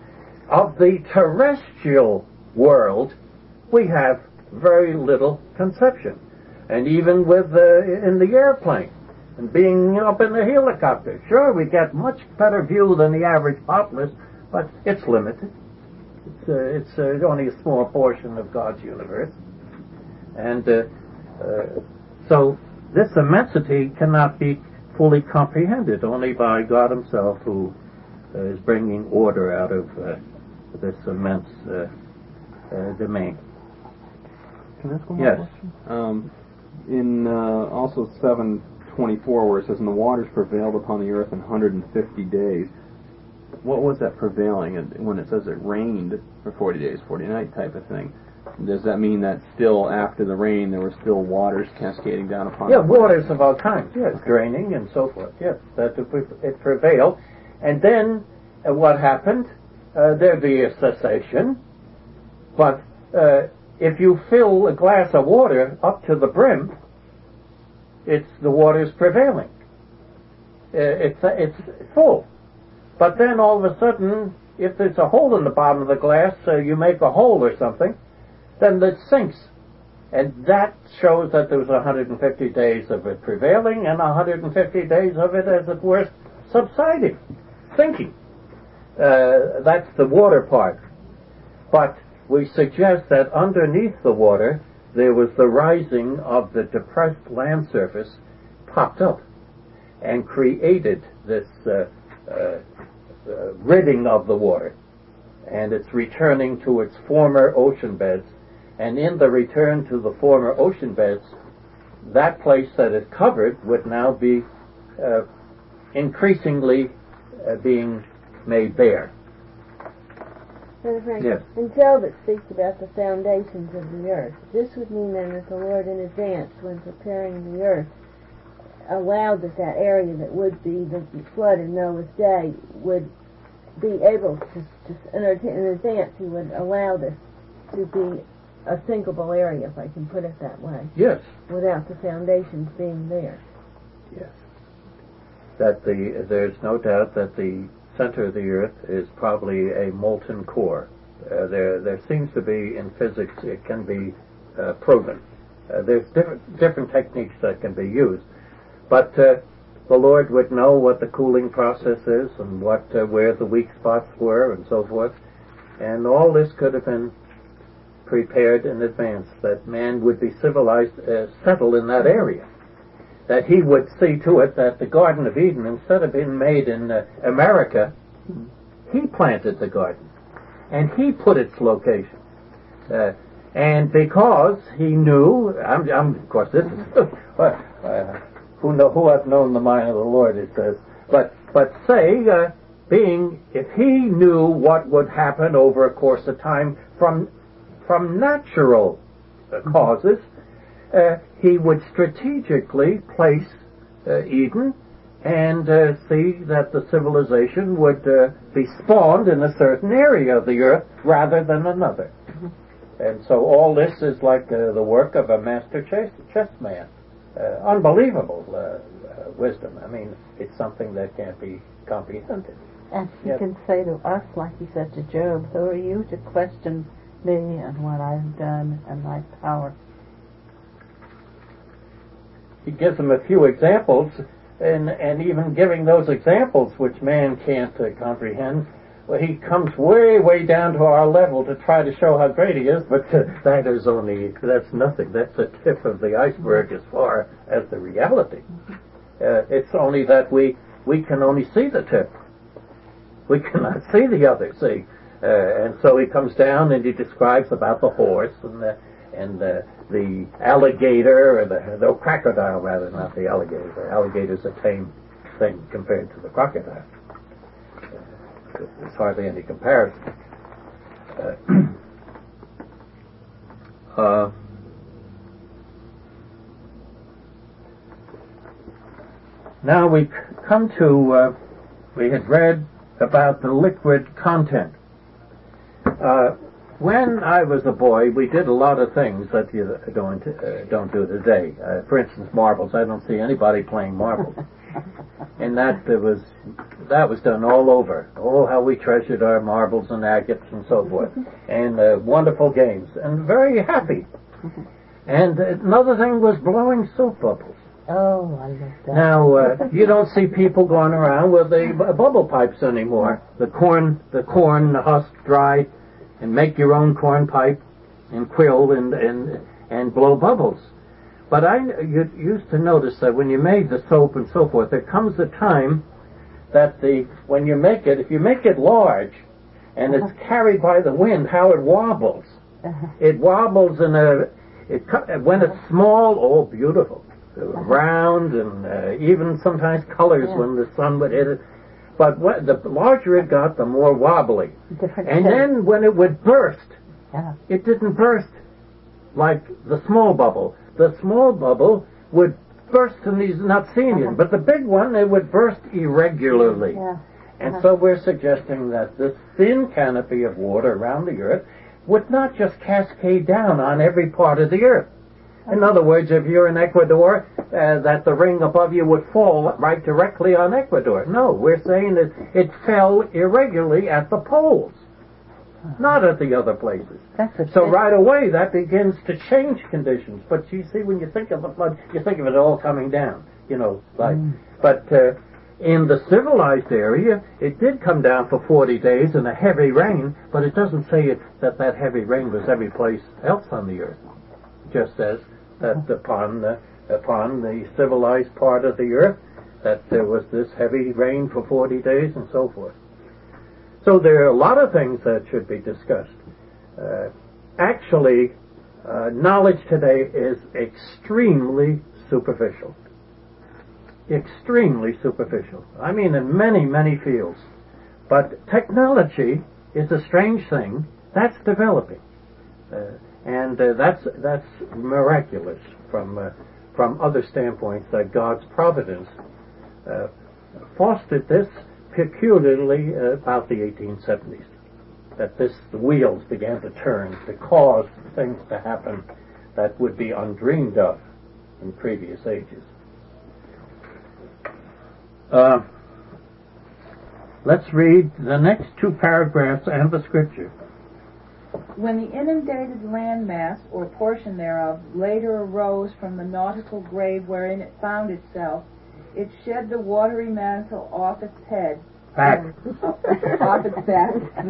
of the terrestrial world, we have very little conception. And even with uh, in the airplane and being up in the helicopter, sure, we get much better view than the average populace, but it's limited. It's, uh, it's uh, only a small portion of God's universe. And uh, uh, so this immensity cannot be fully comprehended only by God himself, who uh, is bringing order out of uh, this immense uh, uh, domain. Can I ask one Yes. more question? Um, in uh, also seven twenty-four, where it says, "And the waters prevailed upon the earth in one hundred fifty days." What was that prevailing? And when it says it rained for forty days, forty nights type of thing, does that mean that still after the rain there were still waters cascading down upon Yeah, the waters of all kinds, yes, draining and so forth, yes, that it, it prevailed. And then uh, what happened? Uh, there'd be a cessation, but uh, if you fill a glass of water up to the brim, it's the water's prevailing. Uh, it's uh, it's full. But then all of a sudden, if there's a hole in the bottom of the glass, uh, you make a hole or something, then it sinks. And that shows that there was one hundred fifty days of it prevailing and one hundred fifty days of it, as it were, subsiding, sinking. Uh, that's the water part. But we suggest that underneath the water, there was the rising of the depressed land surface, popped up, and created this uh, uh, uh, ridding of the water. And it's returning to its former ocean beds. And in the return to the former ocean beds, that place that it covered would now be uh, increasingly uh, being made bare. Brother Frank, Yes. in Job it speaks about the foundations of the earth. This would mean then that the Lord in advance, when preparing the earth, allowed that that area that would be the flood in Noah's day would be able to, to in advance, he would allow this to be a sinkable area, if I can put it that way. Yes. Without the foundations being there. Yes. That the there's no doubt that the center of the earth is probably a molten core. Uh, there there seems to be in physics, it can be uh, proven. Uh, there's different different techniques that can be used, but uh, the Lord would know what the cooling process is and what uh, where the weak spots were and so forth, and all this could have been prepared in advance, that man would be civilized, uh, settled in that area. That he would see to it that the Garden of Eden, instead of being made in uh, America, he planted the garden. And he put its location. Uh, and because he knew, I'm, I'm, of course this is, uh, who know, who hath known the mind of the Lord, it says, but, but say, uh, being, if he knew what would happen over a course of time from from natural uh, causes, uh, he would strategically place uh, Eden and uh, see that the civilization would uh, be spawned in a certain area of the earth rather than another. Mm-hmm. And so all this is like uh, the work of a master chess, chess man. Uh, unbelievable uh, uh, wisdom. I mean, it's something that can't be comprehended. And he Yes. can say to us, like he said to Job, "Who are you to question me and what I've done and my power?" He gives them a few examples, and and even giving those examples which man can't uh, comprehend, well, he comes way, way down to our level to try to show how great he is, but uh, that is only, that's nothing. That's the tip of the iceberg as far as the reality. Uh, it's only that we, we can only see the tip. We cannot see the other, see. Uh, and so he comes down and he describes about the horse and the, and the, the alligator, or the, the crocodile rather, not the alligator. The alligator's a tame thing compared to the crocodile. Uh, there's hardly any comparison. Uh, uh, now we come to, uh, we had read about the liquid content. Uh, when I was a boy, we did a lot of things that you don't uh, don't do today. Uh, for instance, marbles. I don't see anybody playing marbles, and that uh, was that was done all over. Oh, how we treasured our marbles and agates and so forth, and uh, wonderful games, and very happy. And another thing was blowing soap bubbles. Oh, I love that. Now, uh, you don't see people going around with the b- bubble pipes anymore. The corn, the corn husk dry, and make your own corn pipe, and quill and and and blow bubbles. But I you used to notice that when you made the soap and so forth, there comes a time that the when you make it, if you make it large, and it's carried by the wind, how it wobbles. It wobbles in a it when it's small. Oh, beautiful. Round and uh, even sometimes colors yeah. when the sun would hit it. But what, the larger it got, the more wobbly. Different and shape. then when it would burst, yeah. it didn't burst like the small bubble. The small bubble would burst in these, not seeing uh-huh. it, but the big one, it would burst irregularly. Yeah. Uh-huh. And so we're suggesting that this thin canopy of water around the earth would not just cascade down on every part of the earth. In other words, if you're in Ecuador, uh, that the ring above you would fall right directly on Ecuador. No, we're saying that it fell irregularly at the poles, not at the other places. That's a so right away, that begins to change conditions. But you see, when you think of the flood, you think of it all coming down, you know. Like, mm. But uh, in the civilized area, it did come down for forty days in a heavy rain, but it doesn't say it, that that heavy rain was every place else on the earth. It just says that upon the, upon the civilized part of the earth, that there was this heavy rain for forty days and so forth. So there are a lot of things that should be discussed. Uh, actually, uh, knowledge today is extremely superficial. Extremely superficial. I mean in many, many fields. But technology is a strange thing. That's developing. Uh, And uh, that's that's miraculous from uh, from other standpoints that God's providence uh, fostered this peculiarly uh, about the eighteen seventies. That this the wheels began to turn to cause things to happen that would be undreamed of in previous ages. Uh, let's read the next two paragraphs and the scripture. When the inundated landmass, or portion thereof, later arose from the nautical grave wherein it found itself, it shed the watery mantle off its head, back. Uh, off its back,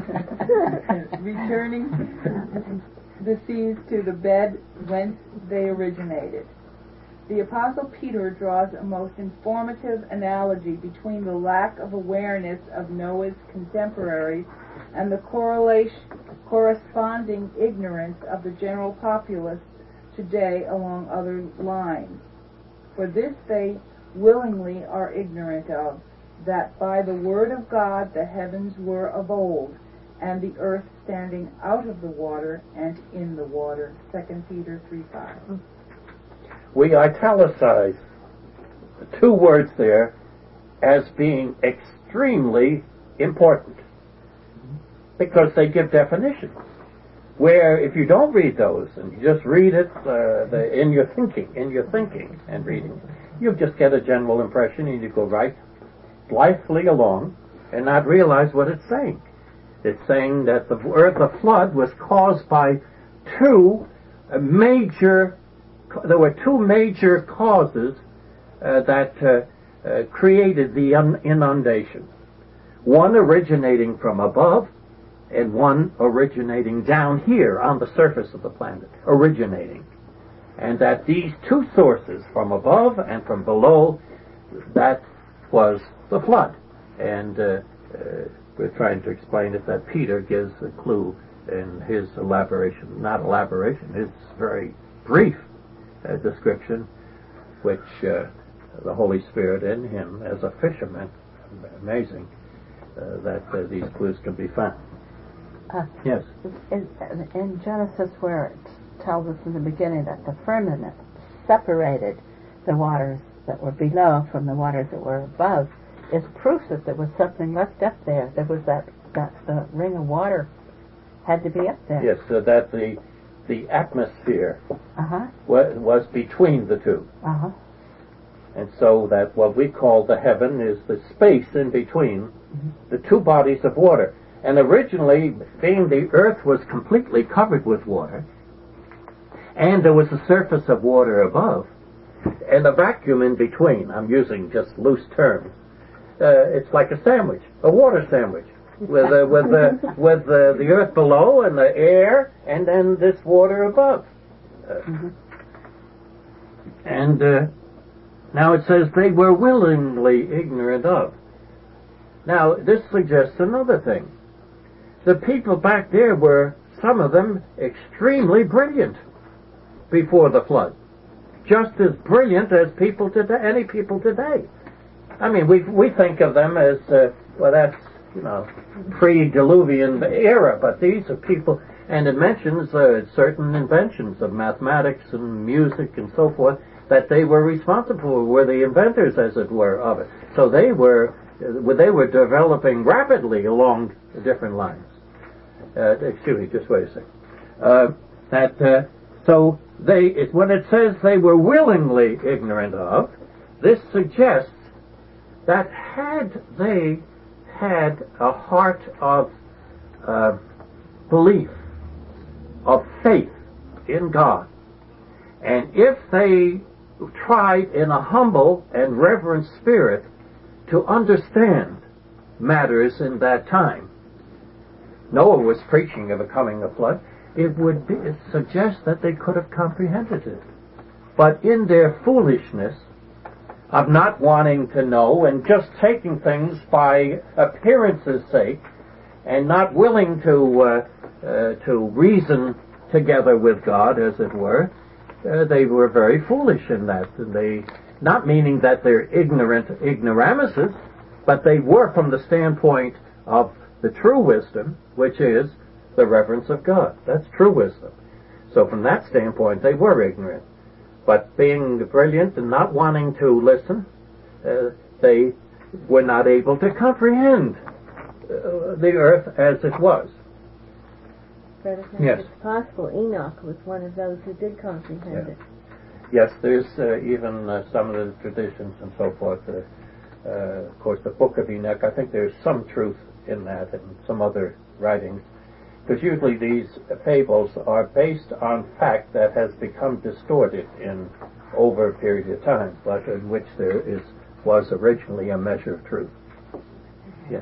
returning the seas to the bed whence they originated. The Apostle Peter draws a most informative analogy between the lack of awareness of Noah's contemporaries and the correlation, corresponding ignorance of the general populace today along other lines. For this they willingly are ignorant of, that by the word of God the heavens were of old, and the earth standing out of the water and in the water. Second Peter three five. We italicize the two words there as being extremely important, because they give definition. Where if you don't read those and you just read it uh, the, in your thinking, in your thinking and reading, you just get a general impression and you go right blithely along and not realize what it's saying. It's saying that the earth, the flood was caused by two uh, major. There were two major causes uh, that uh, uh, created the un- inundation. One originating from above, and one originating down here on the surface of the planet, originating. And that these two sources, from above and from below, that was the flood. And uh, uh, we're trying to explain it, that Peter gives a clue in his elaboration, not elaboration, his very brief uh, description, which uh, the Holy Spirit in him, as a fisherman, amazing uh, that uh, these clues can be found. Uh, yes. In, in Genesis, where it tells us in the beginning that the firmament separated the waters that were below from the waters that were above, is proof that there was something left up there. There was that, that the ring of water Had to be up there. Yes, so that the the atmosphere Uh-huh. wa- was between the two. Uh-huh. And so that what we call the heaven is the space in between Mm-hmm. the two bodies of water. And originally, being the earth was completely covered with water, and there was a surface of water above, and a vacuum in between. I'm using just loose terms. Uh, it's like a sandwich, a water sandwich, with uh, with uh, with uh, the earth below and the air, and then this water above. Uh, Mm-hmm. And uh, now it says they were willingly ignorant of. Now this suggests another thing. The people back there were, some of them, extremely brilliant before the flood. Just as brilliant as people today, any people today. I mean, we we think of them as, uh, well, that's, you know, pre-Diluvian era, but these are people, and it mentions uh, certain inventions of mathematics and music and so forth that they were responsible for, were the inventors, as it were, of it. So they were, uh, they were developing rapidly along different lines. Uh, excuse me, just wait a second. Uh, that, uh, so they, it, when it says they were willingly ignorant of, this suggests that had they had a heart of uh, belief, of faith in God, and if they tried in a humble and reverent spirit to understand matters in that time, Noah was preaching of a coming of flood, it would be, it suggests that they could have comprehended it. But in their foolishness of not wanting to know and just taking things by appearance's sake and not willing to uh, uh, to reason together with God, as it were, uh, they were very foolish in that. And they, not meaning that they're ignorant ignoramuses, but they were from the standpoint of the true wisdom, which is the reverence of God. That's true wisdom. So from that standpoint, they were ignorant. But being brilliant and not wanting to listen, uh, they were not able to comprehend uh, the earth as it was. Brother, Yes. it's possible Enoch was one of those who did comprehend Yeah. it. Yes, there's uh, even uh, some of the traditions and so forth. Uh, uh, of course, the Book of Enoch, I think there's some truth in that and some other writings. Because usually these fables are based on fact that has become distorted in over a period of time, but in which there is was originally a measure of truth. Yes.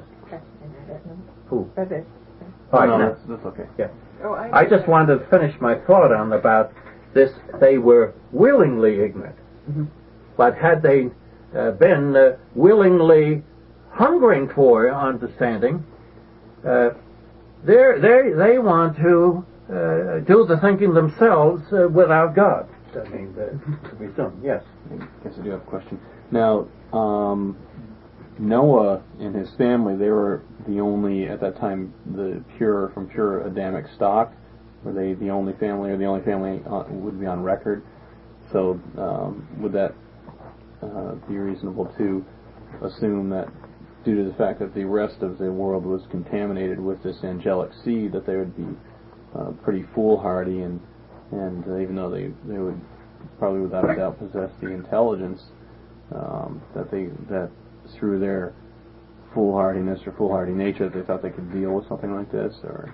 Who? But it- Oh, no, no. that's, that's okay. Yeah. oh, I, I just wanted to finish my thought on about this. They were willingly ignorant, Mhm. but had they uh, been uh, willingly hungering for understanding, uh, they they they want to uh, do the thinking themselves uh, without God. I mean, uh, to be done. Yes. I guess I do have a question. Now, um, Noah and his family, they were the only, at that time, the pure, from pure Adamic stock. Were they the only family, or the only family uh, would be on record? So, um, would that uh, be reasonable to assume that due to the fact that the rest of the world was contaminated with this angelic seed, that they would be uh, pretty foolhardy, and and uh, even though they, they would probably without a doubt possess the intelligence, um, that they that through their foolhardiness or foolhardy nature, they thought they could deal with something like this, or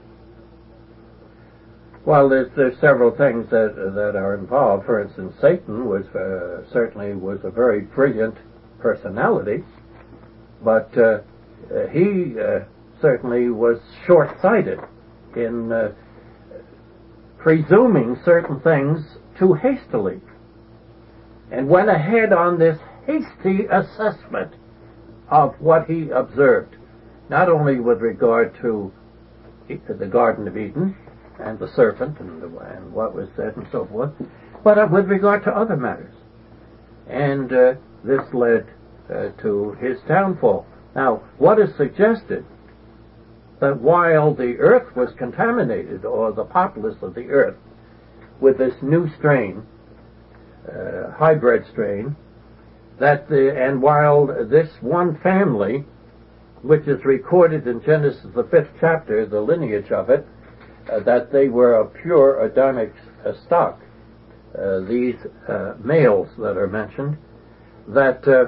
Well, there's there's several things that that are involved. For instance, Satan was uh, certainly was a very brilliant personality, but uh, uh, he uh, certainly was short-sighted in uh, presuming certain things too hastily, and went ahead on this hasty assessment of what he observed, not only with regard to the Garden of Eden and the serpent and, the, and what was said and so forth, but uh, with regard to other matters. And uh, this led uh, to his downfall. Now, what is suggested, that while the earth was contaminated, or the populace of the earth, with this new strain, uh, hybrid strain, that the, and while this one family, which is recorded in Genesis, the fifth chapter, the lineage of it, uh, that they were of pure Adamic uh, stock, uh, these uh, males that are mentioned, that uh,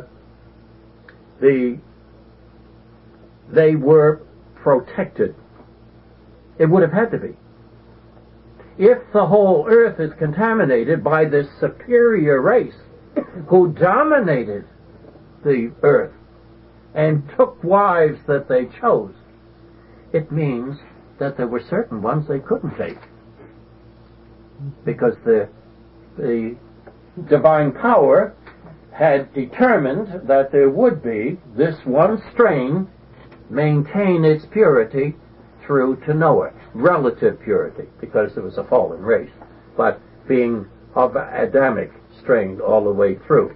the they were protected. It would have had to be. If the whole earth is contaminated by this superior race who dominated the earth and took wives that they chose, it means that there were certain ones they couldn't take, because the the divine power had determined that there would be this one strain maintain its purity through to Noah, relative purity, because there was a fallen race, but being of Adamic strain all the way through.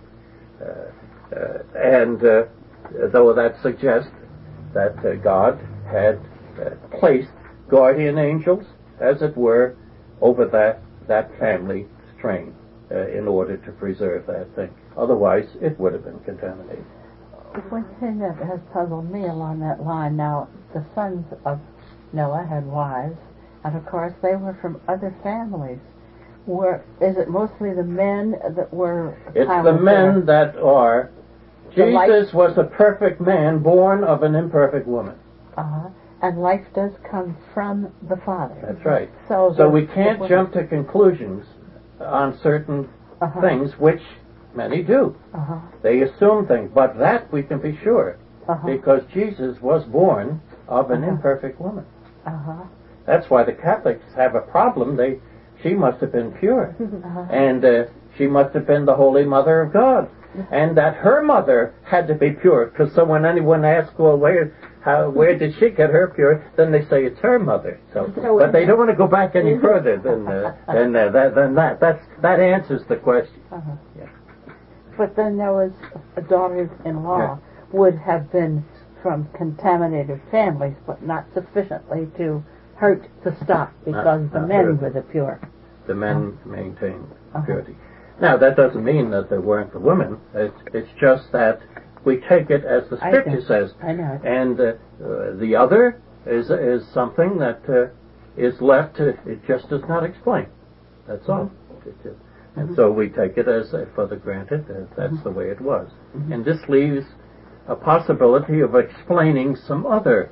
Uh, uh, and uh, though that suggests that uh, God had uh, placed guardian angels, as it were, over that, that family strain uh, in order to preserve that thing. Otherwise, it would have been contaminated. One thing that has puzzled me along that line, now, the sons of Noah had wives, and of course they were from other families. Were, is it mostly the men that were... It's the men there? that are... The Jesus life, was a perfect man born of an imperfect woman. Uh-huh. And life does come from the Father. That's right. So, so the, we can't the, jump to conclusions on certain uh-huh. things, which many do. Uh-huh. They assume things, but that we can be sure, uh-huh. because Jesus was born of an uh-huh. imperfect woman. Uh-huh. That's why the Catholics have a problem. They, she must have been pure, uh-huh. and uh, she must have been the Holy Mother of God, and that her mother had to be pure. Because so when anyone asks, well, where, how, where did she get her pure? Then they say it's her mother. So, so but they don't want to go back any further than uh, than, uh, that, than that. That's that answers the question. Uh-huh. Yeah. But then Noah's daughters-in-law Yeah. would have been from contaminated families, but not sufficiently to hurt the stock, because Not- the not men hurt. were the pure. The men maintained Uh-huh. purity. Now, that doesn't mean that there weren't the women. It's, it's just that we take it as the I Scripture know. says. I know. And uh, uh, the other is is something that uh, is left to, it just does not explain. That's all. It, uh, and Mhm. so we take it as uh, for the granted that that's Mhm. the way it was. Mhm. And this leaves a possibility of explaining some other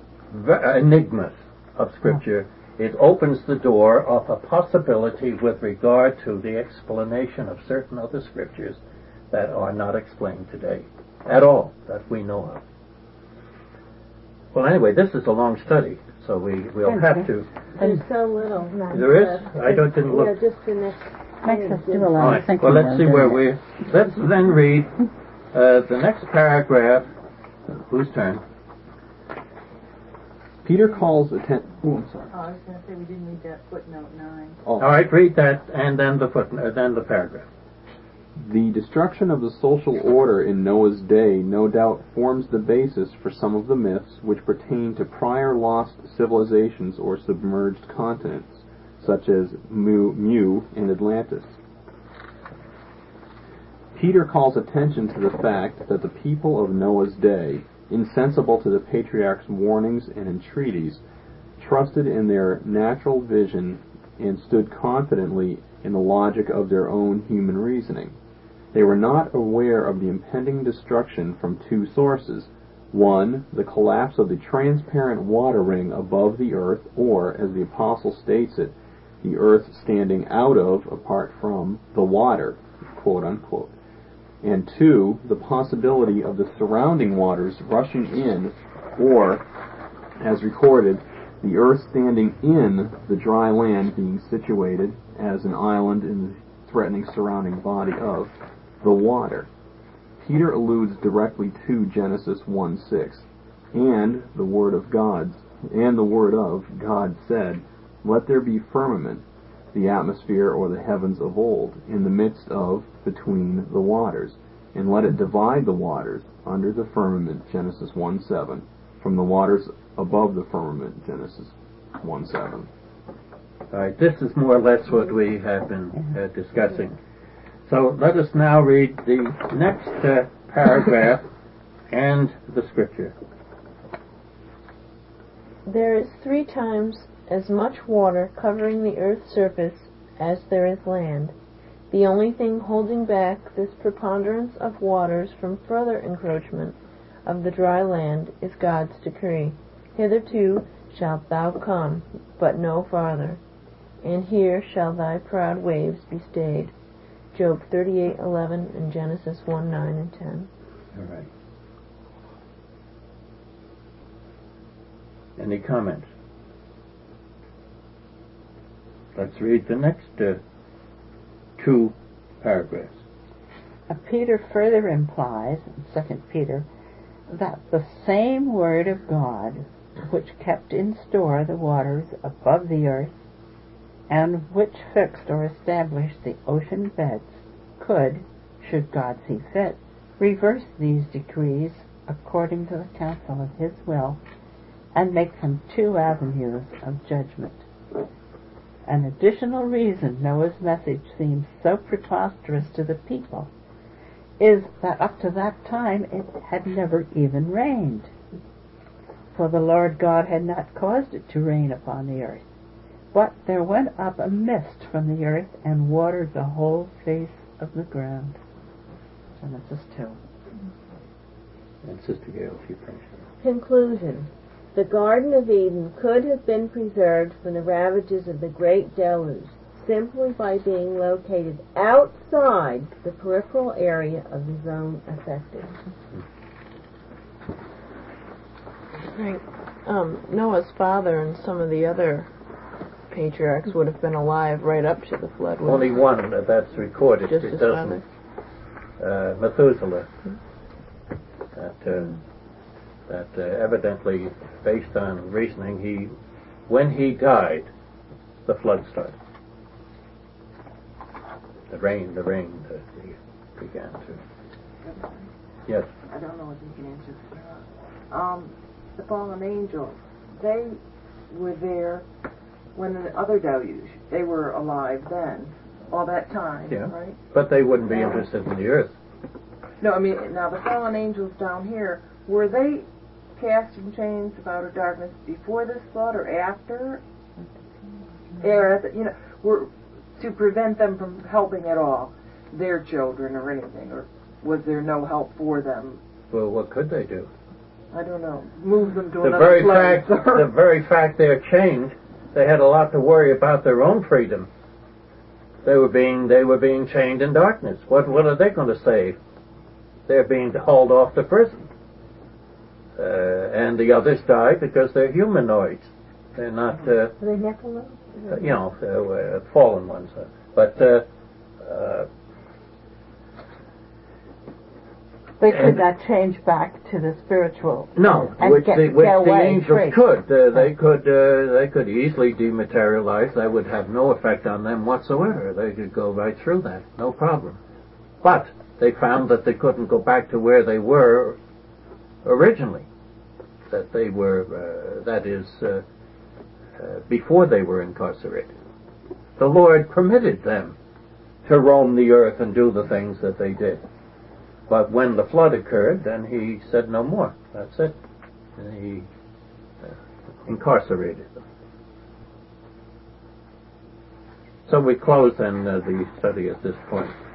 v- enigmas of Scripture. It opens the door of a possibility with regard to the explanation of certain other Scriptures that are not explained today at all, that we know of. Well, anyway, this is a long study, so we, we'll have to... There's so little. There is? I don't didn't look. Yeah, just the next... Makes us do a All lot right. of thinking. Well, let's though, see doesn't where it? we... Let's then read uh, the next paragraph. Whose turn? Peter calls attention... Oh, I'm sorry. Oh, I was going to say we didn't read that footnote nine. Oh. All right, read that, and then the foot, uh, then the paragraph. The destruction of the social order in Noah's day no doubt forms the basis for some of the myths which pertain to prior lost civilizations or submerged continents, such as Mu, Mu and Atlantis. Peter calls attention to the fact that the people of Noah's day, insensible to the patriarch's warnings and entreaties, trusted in their natural vision and stood confidently in the logic of their own human reasoning. They were not aware of the impending destruction from two sources. One, the collapse of the transparent water ring above the earth, or, as the apostle states it, the earth standing out of, apart from, the water, quote unquote. And two, the possibility of the surrounding waters rushing in, or, as recorded, the earth standing in the dry land being situated as an island in the threatening surrounding body of the water. Peter alludes directly to Genesis one six, and the word of God's, and the word of God said, "Let there be firmament, the atmosphere or the heavens of old, in the midst of, between the waters, and let it divide the waters under the firmament," Genesis one seven, from the waters above the firmament, Genesis one seven. All right, this is more or less what we have been uh, discussing. So let us now read the next uh, paragraph and the Scripture. There is three times as much water covering the earth's surface as there is land. The only thing holding back this preponderance of waters from further encroachment of the dry land is God's decree. Hitherto shalt thou come, but no farther, and here shall thy proud waves be stayed. Job thirty-eight eleven and Genesis one nine and ten. All right. Any comments? Let's read the next uh, two paragraphs. Uh, Peter further implies, in Second Peter, that the same Word of God, which kept in store the waters above the earth, and which fixed or established the ocean beds, could, should God see fit, reverse these decrees according to the counsel of his will, and make them two avenues of judgment. An additional reason Noah's message seems so preposterous to the people is that up to that time it had never even rained. For the Lord God had not caused it to rain upon the earth. But there went up a mist from the earth and watered the whole face of the ground. Genesis two. And Sister Gail, if you finish. Conclusion. The Garden of Eden could have been preserved from the ravages of the Great Deluge simply by being located outside the peripheral area of the zone affected. Right. Um, Noah's father and some of the other patriarchs would have been alive right up to the flood. Only one uh, that's recorded. Just it his doesn't. Uh, Methuselah. That, uh, that uh, evidently, based on reasoning, he, when he died, the flood started. The rain, the rain uh, began to. Yes. I don't know if you can answer this or not. Um, the fallen angels, they were there when the other deluge. They were alive then, all that time, Yeah. right? But they wouldn't be interested in the earth. No, I mean, now the fallen angels down here, were they cast in chains of outer darkness before this flood or after? Or, you know, were to prevent them from helping at all their children or anything, or was there no help for them? Well, what could they do? I don't know. Move them to The another very place. fact, the very fact they're chained, they had a lot to worry about their own freedom. They were being, they were being chained in darkness. What, what are they going to say? They're being hauled off to prison. Uh, and the others die because they're humanoids. They're not, uh, Are they Nephilim? uh, you know, uh, uh, fallen ones. Uh, but uh, uh, They could not change back to the spiritual. no, and which get, the, which get the away angels free. could. Uh, they could. Uh, they could easily dematerialize. That would have no effect on them whatsoever. They could go right through that, no problem. But they found that they couldn't go back to where they were originally. That they were. Uh, that is. Uh, Uh, before they were incarcerated. The Lord permitted them to roam the earth and do the things that they did. But when the flood occurred, then he said no more. That's it. And he uh, incarcerated them. So we close then uh, the study at this point.